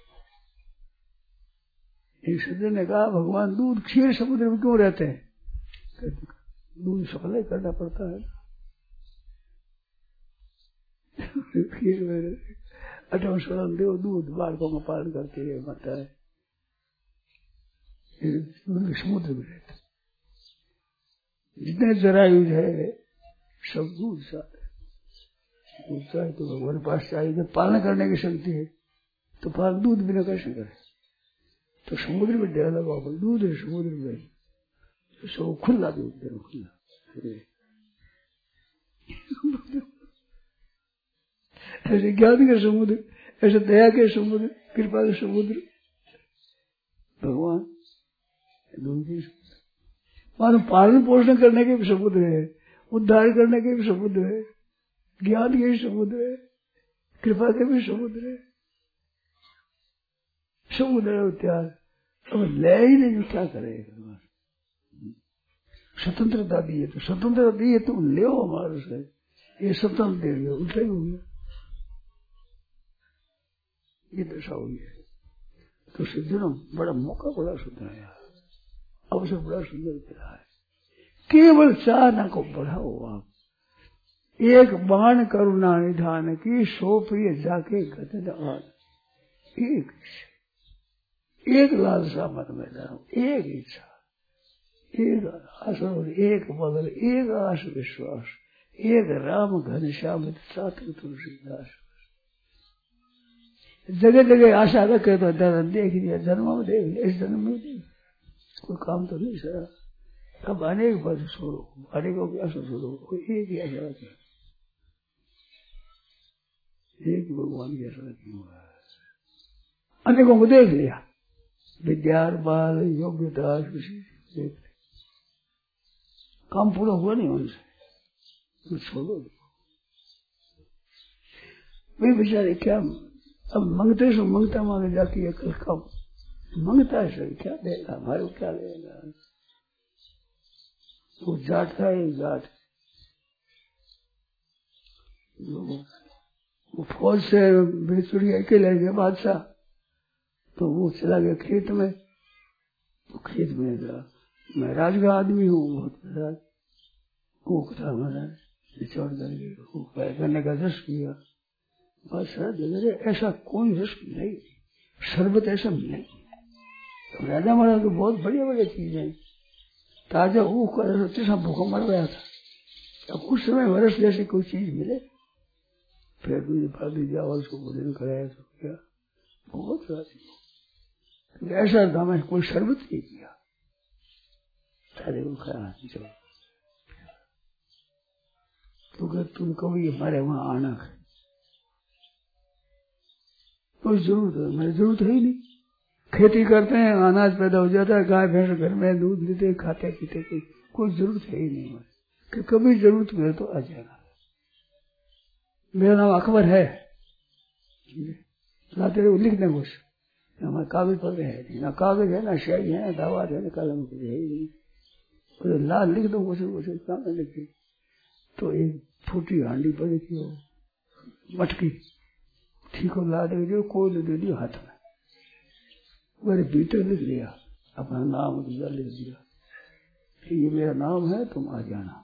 एक सज्जन ने कहा भगवान दूध क्षीर समुद्र में क्यों रहते हैं? दूध सप्लाई करना पड़ता है। खीर में अठम स्वरण देव दूध बालकों का पालन करके ये माता है, समुद्र में रहते। जितने जरायुज है सब दूध साथ दूध चाहिए तो भगवान पास चाहिए। जब पालन करने की शक्ति है तो पालन दूध बिना कैसे करे? तो समुद्र में डेरा लगा दूध है समुद्र में, तो सब खुला दूध दे खुला। ऐसे ज्ञान के समुद्र, ऐसे दया के समुद्र, कृपा के समुद्र भगवान दूध के समुद्र। मानो पालन पोषण करने के भी समुद्र है, उद्धार करने के भी समुद्र है, ज्ञान के भी समुद्र है, कृपा के भी समुद्र है। समुद्र है त्याग, अब ले ही नहीं क्या करे। स्वतंत्रता दी है तो स्वतंत्रता दी है तुम ले हमारे से, ये स्वतंत्र दे रही हो उल्टा ही हो गया। ये दशा हुई है तो सिद्धों बड़ा मौका बड़ा सुंदर है, अवसर बड़ा सुंदर दिया है। केवल चाहना को बढ़ाओ आप, एक बाण करुणा निधान की सो प्रिय जाके गदन आन। एक एक लालसा मन में डालो, एक इच्छा, एक आशा, एक बदल, एक आश विश्वास, एक राम घनश्याम सातक तुलसीदास। जगह जगह आशा रखे तो देख लिया, जन्म में देख लिया, इस जन्म में देख कोई काम तो नहीं सरा। अब अनेक बार छोड़ो, अनेकों की आशा छोड़ो, कोई एक ही आशा रखे, एक भगवान की आशा रखी हुआ है। अनेकों को देख लिया, विद्या बाल योग्यता देख लिया, काम पूरा हुआ नहीं उनसे, तो छोड़ो। वे बेचारे क्या अब मंगते सो मंगता मांगे जाती है, कल कब मंगता है सर क्या देगा, हमारे को क्या देगा। वो जाट था एक जाट, वो फौज से बेचुड़ी के ले गए बादशाह, तो वो चला गया खेत में। तो खेत में गया, मैं राज का आदमी हूँ बहुत बड़ा, वो कथा हमारा निचोड़ करके करने का रस किया। बादशाह जगह ऐसा कोई रस नहीं, शरबत ऐसा नहीं। तो राजा महाराज तो बहुत बढ़िया बढ़िया चीजें, ताजा ऊख का रस जैसा भूखा मर गया था। अब उस समय वर्ष जैसी कोई चीज मिले, फिर दूध फादी दिया और उसको भोजन कराया तो क्या बहुत राजी। ऐसा दाम कोई शरबत नहीं किया, तारे को खा चलो तो अगर तुम कभी हमारे वहां आना है कोई जरूरत है, हमारी जरूरत है ही नहीं। खेती करते हैं, अनाज पैदा हो जाता है, गाय भैंस घर में दूध देते खाते पीते, कोई कोई जरूरत है ही नहीं हमारी। कि कभी जरूरत हुए तो आ जाना। मेरा नाम अकबर है, लाते रहे लिखने कुछ हमारे कागज पर है नहीं, ना कागज है ना शाही है ना दावा है ना कलम कुछ है ही नहीं। तो ला लिख दो कुछ कुछ काम लिखे तो एक फूटी हांडी पड़ी थी वो मटकी ठीक हो ला दे जो कोई दे दिया हाथ में, मेरे भीतर लिख दिया अपना नाम लिख दिया कि ये मेरा नाम है, तुम आ जाना।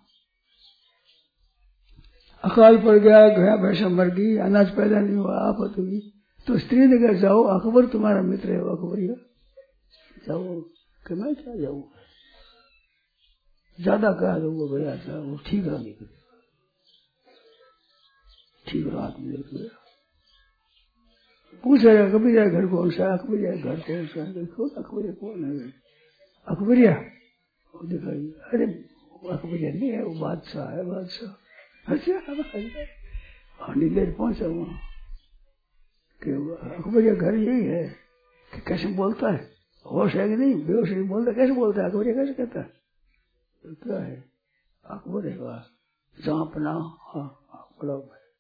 अकाल पड़ गया, गया भैंसा मर गई, अनाज पैदा नहीं हुआ, आप हुई तो स्त्री ने कहा जाओ अकबर तुम्हारा मित्र है, अकबरिया जाओ। कि मैं क्या जाऊँ, ज्यादा कहा जाऊंगा भैया था वो ठीक रहा निकल ठीक रहा आदमी देख गया। पूछेगा कबीरिया घर कौन सा, अकबरिया घर कौन सा, कौन अकबरिया कौन है, अकबरिया दिखाई, अरे अकबरिया नहीं है वो बादशाह है, बादशाह। अच्छा हांडी देर पहुंचा वहां कि अकबरिया घर यही है। कि कैसे बोलता है, होश है कि नहीं, बेहोश नहीं बोलता, कैसे बोलता है अकबरिया, कैसे कहता है, तो क्या है अकबर है वह जहां अपना हाँ बड़ा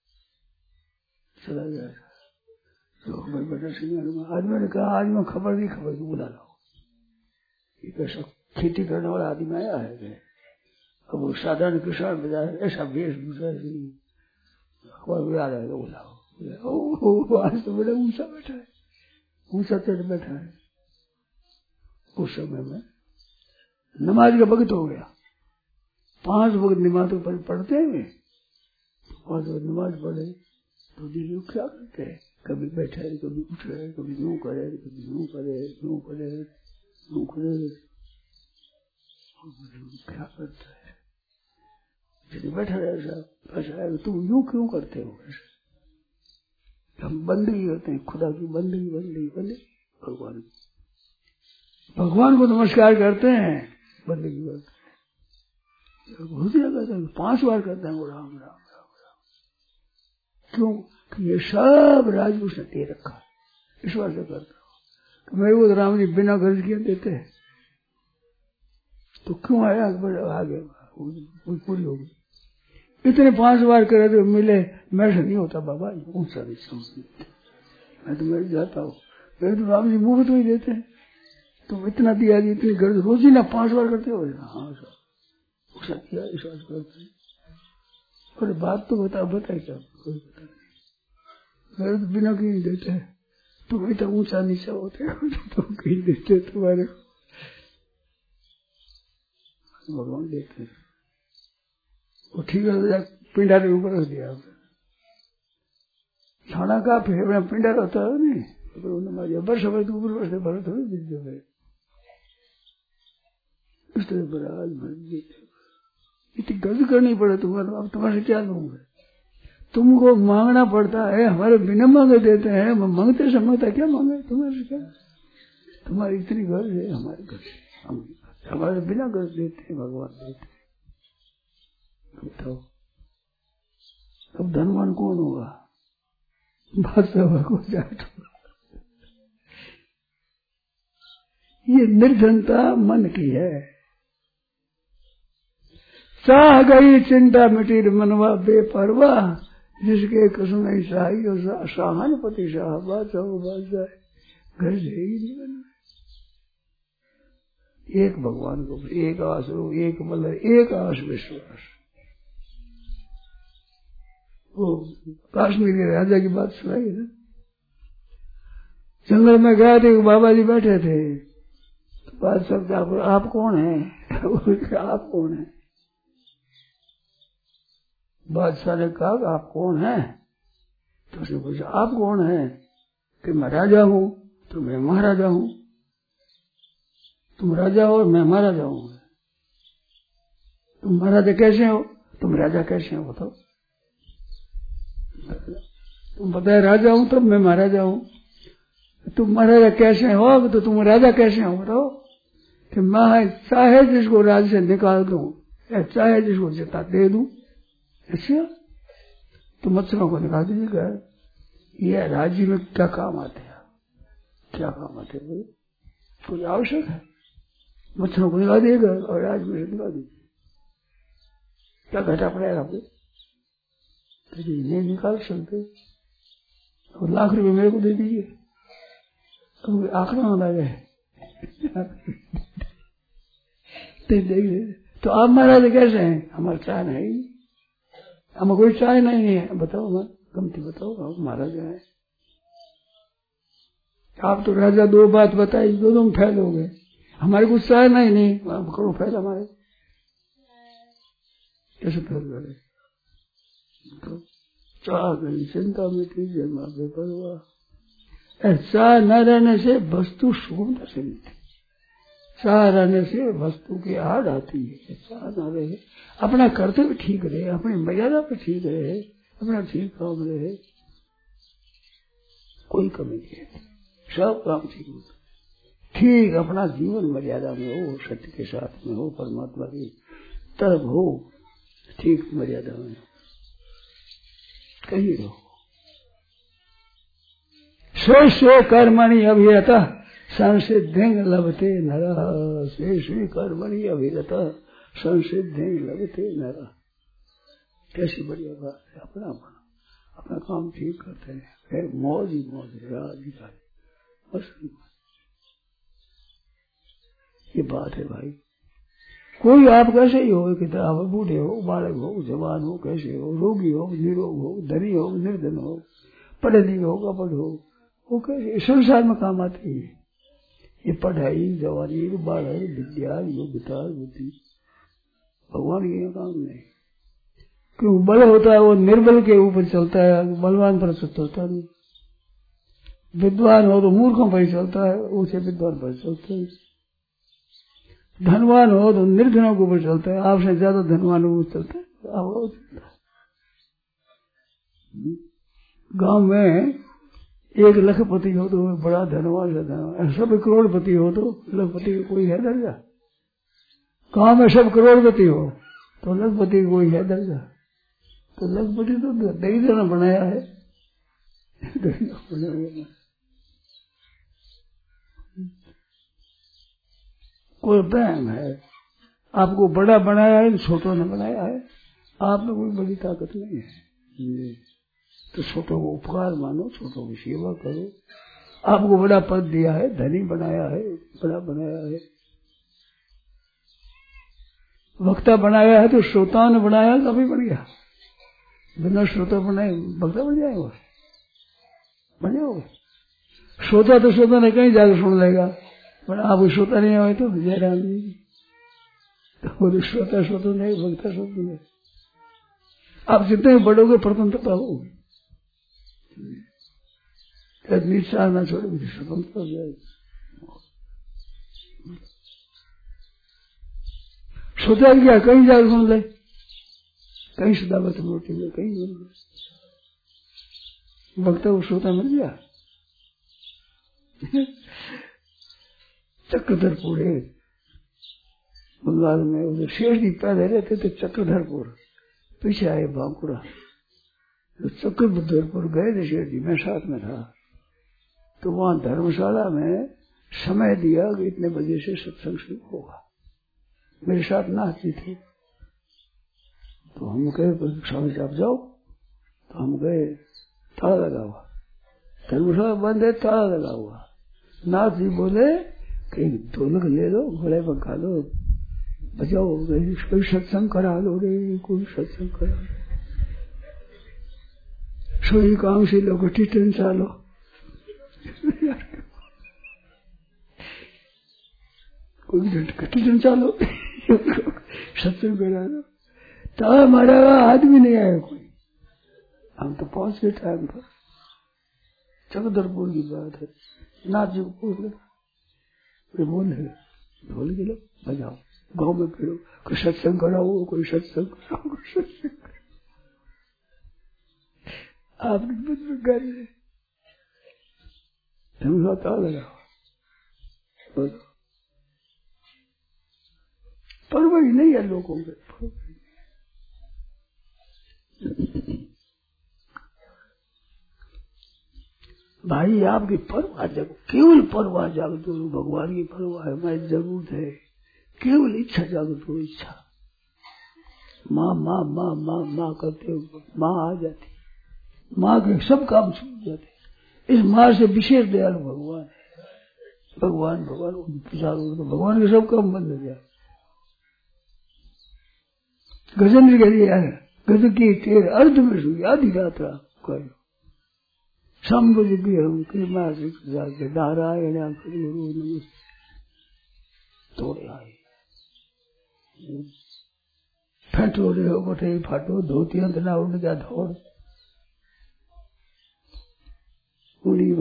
चला गया। तो अकबर बेटा सिंह आदमी ने कहा आज मैं खबर नहीं खबर की बुला लाओ, ये कैसा खेती करने वाला आदमी आया है। अब वो साधारण किसान बाजार ऐसा वेश भूषा अखबार बुला जाएगा, बुलाओ। आज तो बड़ा ऊंचा बैठा है, ऊंचा चढ़ बैठा है। उस समय में नमाज का वक्त हो गया, पांच वक्त नमाज पर पढ़ते हैं, पांच वक्त नमाज पढ़े तो दिल क्या करते हैं, कभी बैठे कभी उठे, कभी यूं करे कभी यूं करे यूं करे यूं करे, क्या करता है यदि बैठा रहे तुम यूं क्यों करते हो। हम बंदगी करते हैं, खुदा की बंदगी बंदगी बंदगी भगवान भगवान को नमस्कार करते हैं, बंदगी करते हैं, बहुत करते हैं, पांच बार करते हैं वो राम राम राम राम। क्यों कि ये सब राज उसने दे रखा है, ईश्वर से करता हूँ। मेरे को राम जी बिना गर्ज किए देते हैं तो क्यों आया अकबर आगे पूरी हो गई। इतने पांच बार करे तो मिले, मैं से नहीं होता बाबा, ऊंचा नहीं समझते, मैं तो मैं जाता हूँ। मेरे तो राम जी मुफ्त में देते हैं, तुम इतना दिया जी, इतनी गर्ज रोज ही ना पांच बार करते हो। हाँ सर उसा किया ईश्वर करते हैं। अरे बात तो बता बताए क्या, कोई बता नहीं, मेरे तो बिना कहीं देते हैं, तुम इतना ऊंचा नीचा होते हो तो तुम कहीं देते तुम्हारे भगवान देते हैं। वो ठीक है पिंडा के ऊपर रख दिया, छाना का फिर पिंडा रहता है नहीं, वर्ष भर के ऊपर वर्ष भर थोड़ी बीत गए। इस तरह बराज भर इतनी गर्ज करनी पड़े तुम्हारे, अब तुम्हारे क्या लूंगा, तुमको मांगना पड़ता है, हमारे बिना मांगे देते हैं, मांगते समझता क्या मांगे तुम्हारे क्या, तुम्हारी इतनी गर्ज है, हमारी गर्ज हम हमारे बिना गर्ज देते हैं, भगवान देते हैं। बताओ अब धनवान कौन होगा, बादशाह को जाट। ये निर्धनता मन की है, चाह गई चिंता मिटी मनवा बेपरवाह, जिसके कसम शाही और शाहानपति शाह बादशाह बादशाह घर से ही नहीं बना। एक भगवान को एक आस, एक मतलब एक आस विश्वास। वो काश्मीर के राजा की बात सुनाई ना, जंगल में गए थे, बाबा जी बैठे थे, तो बादशाह आप कौन है, आप कौन है, बादशाह ने कहा आप कौन है, तो उसने पूछा आप कौन है, कि मैं राजा हूँ, तो मैं महाराजा हूँ, तुम राजा हो और मैं महाराजा हूँ, तुम महाराजा कैसे हो, तुम राजा कैसे हो, बताओ, तुम बताए राजा हूँ तब मैं महाराजा हूँ, तुम महाराजा कैसे हो तो तुम राजा कैसे हो बताओ। कि मैं चाहे जिसको राज्य से निकाल दूं या चाहे जिसको जिता दे दूं, अच्छा तो मच्छरों को निकाल दीजिएगा। ये राज्य में क्या काम आते हैं, क्या काम आते हैं, कुछ आवश्यक है? मच्छरों को निकाल दिएगा और राज्य में निकाल दीजिए, क्या घटा पड़ेगा आपको? नहीं निकाल सकते तो लाख रुपए मेरे को दे दीजिए, तो आंकड़ा होना जाए तो आप महाराज कैसे हैं? हमारा चाय नहीं, हमें कोई चाय नहीं है। बताओ मैं गमती बताओ, आप महाराज है, आप तो राजा दो बात बताई, दोनों में फैल हो गए। हमारे कुछ चाय नहीं, नहीं आप करो फैल, हमारे कैसे फैल गए? तो चाह गई चिंता मिटी जन्मा बेपरवाह। चाह न रहने से वस्तु सुगमता से मिलती, चाह रहने से वस्तु की आड़ आती है। चाह न रहे, अपना कर्तव्य ठीक रहे, अपनी मर्यादा पर ठीक रहे, अपना ठीक काम रहे, कोई कमी नहीं है, सब काम ठीक होता ठीक। अपना जीवन मर्यादा में हो, सत्य के साथ में हो, परमात्मा की तरफ हो, ठीक मर्यादा में कहीं रहो। स्वे स्वे कर्मणि अभिरता संसिद्धिं लभते नरः, स्वे स्वे कर्मणि अभिरता संसिद्धिं लभते नरः। कैसी बढ़िया बात है, अपना अपना अपना काम ठीक करते हैं, फिर मौज ही मौज अधिकारी बस। ये बात है भाई। कोई आप कैसे ही हो, कि आप बूढ़े हो, बालक हो, जवान हो, कैसे हो, रोगी हो, निरोग हो, धनी हो, निर्धन हो, पढ़े लिखे हो, कपड़ हो, वो कैसे संसार में काम आती है। ये पढ़ाई, जवानी, बालक, विद्या, योग्यता, बुद्धि भगवान के काम नहीं। क्यों बल होता है वो निर्बल के ऊपर चलता है, बलवान पर चलता नहीं। विद्वान हो तो मूर्खों पर चलता है, उसे विद्वान पर चलता है। धनवान हो तो निर्धनों के ऊपर चलता है, आपसे ज्यादा धनवान हो चलता है, आपको चलता है। गांव में एक लखपति हो तो बड़ा धनवान है, धनवान सब करोड़पति हो तो लखपति का कोई है दर्जा। गांव में सब करोड़पति हो तो लखपति का कोई है दर्जा। तो लखपति तो दरिद्र ने बनाया है, कोई बहन है, आपको बड़ा बनाया है, छोटों ने बनाया है, आप में कोई बड़ी ताकत नहीं है। तो छोटों को उपकार मानो, छोटों की सेवा करो। आपको बड़ा पद दिया है, धनी बनाया है, बड़ा बनाया है, वक्ता बनाया है, तो श्रोताओं ने बनाया तभी बन गया। बिना श्रोता बनाए वक्ता बन जाएगा, बन जाओगे। श्रोता तो श्रोता ने कहीं जाकर सुन लेगा, पर आप श्रोता नहीं आए तो जयराम जी तो श्रोता श्रोता नहीं, वक्ता श्रोता नहीं। आप जितने बढ़ोगे प्रतंत्रता होगी, निश्चय ना छोड़ोगे स्वतंत्रता हो जाएगी। श्रोता क्या कहीं जाकर सुन ले, कहीं सदावत रोटी में कहीं मिल गया, वक्ता को श्रोता मिल गया। चक्रधरपुर है बंगाल में, उधर शेष जी पैदा रहते थे। चक्रधरपुर पीछे आए बांकुड़ा, तो चक्रधरपुर गए थे शेष जी, मैं साथ में था। तो वहां धर्मशाला में समय दिया कि इतने बजे से सत्संग शुरू होगा। मेरे साथ नाथजी थे, तो हम कहे स्वामी जी आप जाओ। तो हम गए, ताला लगा हुआ, धर्मशाला बंद है, ताला लगा हुआ। नाथ जी बोले कि ढोलक ले लो, घोड़े पका लो, बजाओ, कोई सत्संग करा लो रे, कोई सत्संग करा लो, सोई काम से लोग टिटन चालो। कोई टिटन चालो सत्संग करा लो। तो हमारा आदमी नहीं आया कोई, हम तो पहुंच गए टाइम पर। चक्रधरपुर की बात है, नाथ जी को पूछ लेना, बोल है ढोल के लो, बजाओ, गाँव में फिरो, कोई सत्संग कराओ, कोई सत्संग कराओ, कोई सत्संग कराओ। आपने मुझ में गाड़ी ताला लगा बोलो। पर्व ही नहीं है लोगों के। भाई आपकी परवाह जगो, केवल परवाह जागत हो, भगवान की परवाह है, मैं जरूरत है, केवल इच्छा जागत हो, इच्छा। माँ माँ माँ माँ माँ करते हो, माँ आ जाती, माँ के सब काम छूट जाते। इस माँ से विशेष दयालु भगवान है। भगवान भगवान पुजारो तो भगवान के सब काम बंद हो जाए। गजेंद्र के लिए आया, गज की तेरे अर्ध में सुई आधी रात करो शंभु जी हम कृपा से नारायण तोड़े आए फटो रे बठे फाटो धोती अंत ना उड़ गया धोड़ उड़ी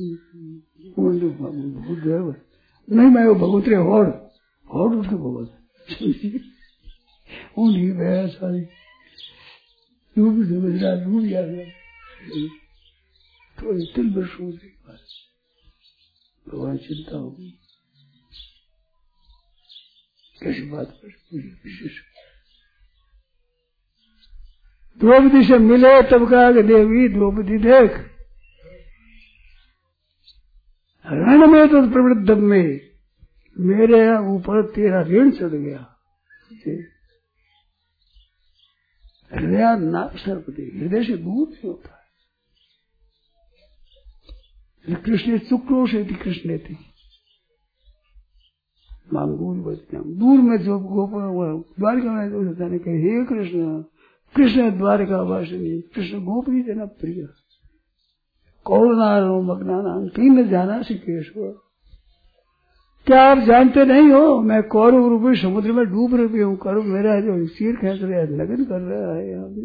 नहीं मैं वो भगवतरे होड़ होड़ उसके भगवत उड़ी गया सारी डूब समझना डूब गया थोड़ी तिल बरसों भगवान चिंता होगी कैसी बात पर विशेष द्रौपदी से मिले तब कहा कि देवी द्रौपदी देख रण में तो प्रवृत्त में मेरे ऊपर तेरा ऋण चढ़ गया। हृदय नाक सर्पति हृदय से दूर नहीं होता है। कृष्ण शुक्रोश थी कृष्ण थी मांगूर बचना दूर में जो गोपाल द्वारका में जो होता है कि हे कृष्ण कृष्ण द्वारका वासिनी कृष्ण गोपी जना प्रिय कौरनारो मग्नानाम तीन जाना श्रीकेश्वर। क्या आप जानते नहीं हो मैं कौरव रूपी समुद्र में डूब रही हूँ। कौरव मेरा जो सिर खेच रहा है लगन कर रहा है यहाँ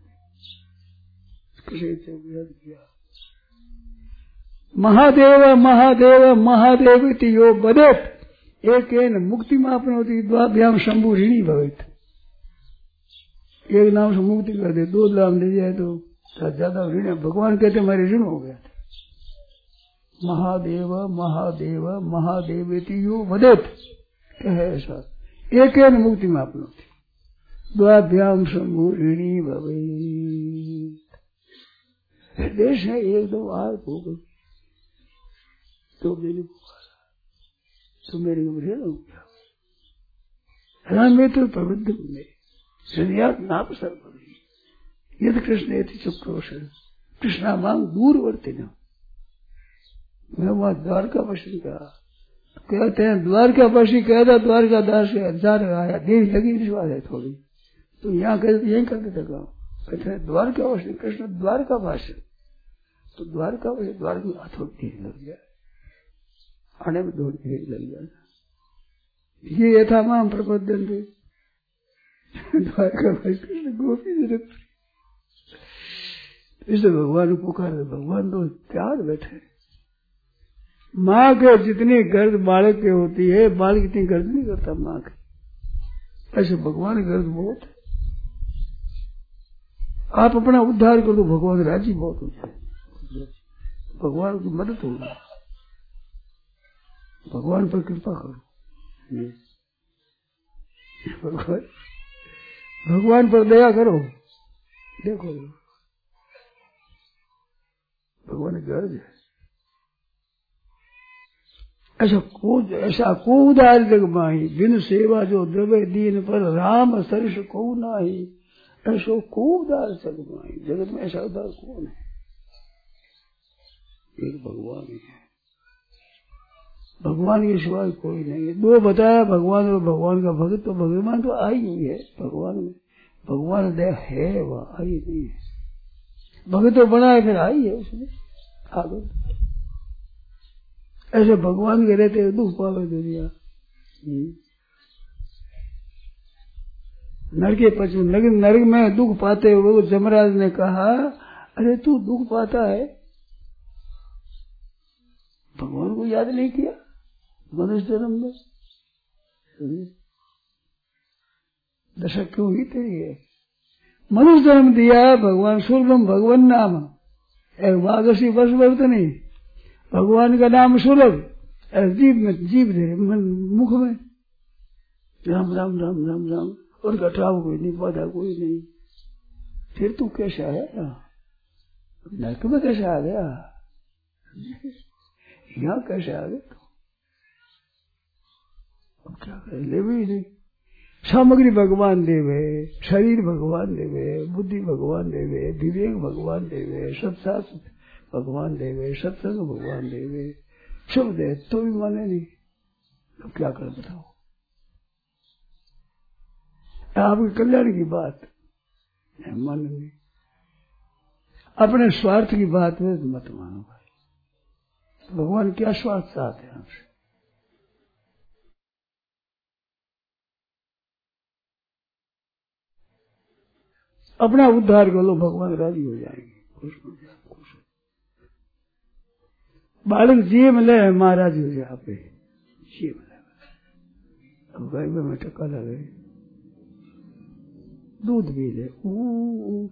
महादेव महादेव महादेव यो बदेत एक मुक्ति मापनोती द्वाभ्याम शंभु ऋणी भवित। एक नाम से मुक्ति कर दे दो नाम दे जाए तो ज्यादा ऋण है। भगवान कहते हमारे ऋण हो गया महादेव महादेव महादेव यो वदेत कहे ऐसा एक मुक्ति में आप लोग द्वाभ्याम शंभु ऋणी भवे देश है एक दो आर हो गई तो मेरी तो मेरी उम्र हो गया में तो प्रवृत्त में हृदयात नाप सर्व यदि कृष्ण चुक्रोश कृष्णा मांग दूर वर्ते न मैं वहां द्वारकावासी का कहते हैं द्वारकावासी कहता द्वारका दास से हजार आया देवी लगी विश्वास है थोड़ी तो यहाँ कहते यही करते थे गाँव कहते हैं द्वारकावासी कृष्ण द्वारकावासी तो द्वारकावासी द्वार में हाथों देर लग गया आने में दौड़ देर लग गया ये यथा माम प्रबोधन थे द्वारकावासी कृष्ण गोपी जरूर इसलिए भगवान पुकार भगवान तो त्याग बैठे। माँ के जितनी गर्द बालक के होती है बालक इतनी गर्द नहीं करता माँ की ऐसे भगवान गर्द बहुत है। आप अपना उद्धार कर दो भगवान राजी बहुत हो जाए भगवान की मदद होगी भगवान पर कृपा करो भगवान भगवान पर दया करो देखो भगवान गर्ज है ऐसा को ऐसा को उदार जग माही बिन सेवा जो द्रव्य दीन पर राम सरस को नाही ऐसो को उदार जग माही जगत में ऐसा उदार कौन है एक भगवान ही है भगवान के सिवाय कोई नहीं है। दो बताया भगवान और भगवान का भक्त तो भगवान तो आई ही है भगवान में भगवान दया है वह आई नहीं है भक्त तो बना है फिर आई है उसमें आगे ऐसे भगवान के रहते दुख पावे दुनिया नरक के पच नरक में दुख पाते हुए जमराज ने कहा अरे तू दुख पाता है भगवान को याद नहीं किया मनुष्य जन्म में दशा क्यों ही तेरी है मनुष्य जन्म दिया भगवान सुलभम भगवान नाम वागसी वर्ष वर्त नहीं भगवान का नाम सुलभ जीव में जीव दे मुख में राम राम राम राम राम, और घटाव कोई नहीं, बाधा कोई नहीं। फिर तू कैसे आया नरक में, कैसे आ गया, यहाँ कैसे आ गया तू? अब क्या करे, ले भी नहीं। सामग्री भगवान देवे, शरीर भगवान देवे, बुद्धि भगवान देवे, विवेक भगवान देवे, सत्शास्त्र भगवान देवे, सत्संग भगवान देवे, सब दे, तो भी माने नहीं। अब क्या कर बताओ? आपके कल्याण की बात माने नहीं, अपने स्वार्थ की बात में मत मानो भाई। भगवान क्या स्वार्थ चाहते हैं आपसे? अपना उद्धार कर लो, भगवान राजी हो जाएंगे, खुश हो जाए, खुश हो। बालक जी मिले महाराज हो जाए, आप जी मिले। अब गाय में टक्का लगे, दूध पी ले, ऊ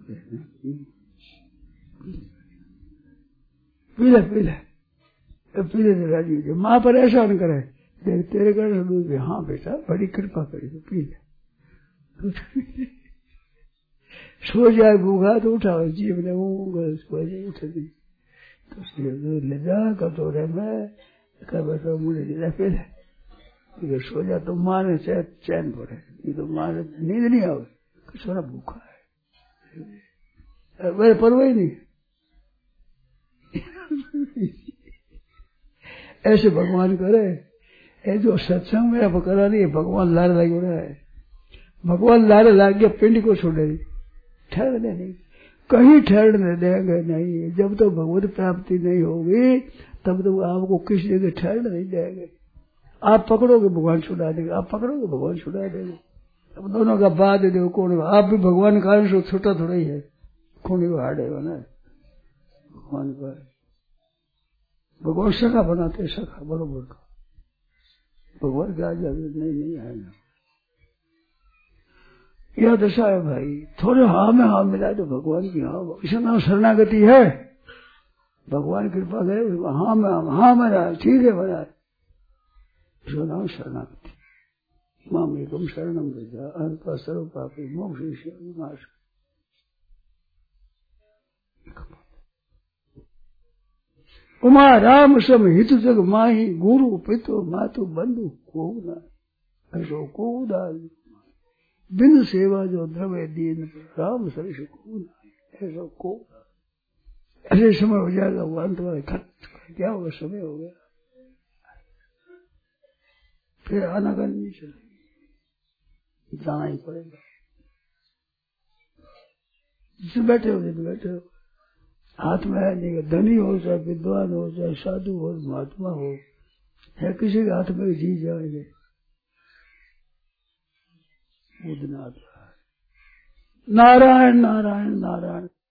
पी ले पी ले पी ले तो राजी हो जाए। माँ पर ऐसा न करे, देख तेरे घर से दूध, हाँ बेटा बड़ी कृपा करी तो पी ले। सो जाए भूखा तो उठाओ, जीव ने उठ दी तो ले जा कटोरे में, कर बैठो मुझे ले पी ले। सो जा तो माँ ने चैन पड़े, ये तो माँ ने नींद नहीं आवे, सोना भूखा है, मेरे परवाह ही नहीं। ऐसे भगवान करे, ये जो सत्संग मेरा करा नहीं, भगवान लारे लगे रहा है। भगवान लारे लाग गया, पिंड को छोड़े ठहरने नहीं, कहीं ठहरने देंगे नहीं। जब तक तो भगवत प्राप्ति नहीं होगी तब तो आपको किसी जगह ठहरने नहीं देंगे। आप पकड़ोगे भगवान छुड़ा देंगे, आप पकड़ोगे भगवान छुड़ा देंगे। अब दोनों का बात देखो, कौन आप भी भगवान का अंश छोटा थोड़ा ही है, खूनी को हार्ड है ना भगवान का। भगवान सखा बनाते, सखा बरोबर का, भगवान का आजा नहीं नहीं आएगा। यह दशा है भाई, थोड़े हाँ में हाँ मिला तो भगवान की हाँ, इसका नाम शरणागति है। भगवान कृपा करे, हाँ में हाँ मेरा ठीक है मेरा, इसका नाम शरणागति। माम एकम शरणम व्रजा अहंकार सर्व पापी मोक्ष विनाश। उमा राम सम हित जग माही, गुरु पितु मातु बंधु को ना, ऐसो को उदार बिन सेवा जो द्रव्य दीन, राम सरिष को ना, ऐसा को। ऐसे समय हो जाएगा, वो अंत वाले खत क्या होगा, समय हो गया, फिर आनाकानी नहीं चलेगी, जाना ही पड़ेगा। जिसे बैठे हो जिसे बैठे हो, हाथ में है नहीं, धनी हो चाहे विद्वान हो चाहे साधु हो महात्मा हो, है किसी के हाथ में जी जाएंगे। नारायण नारायण नारायण।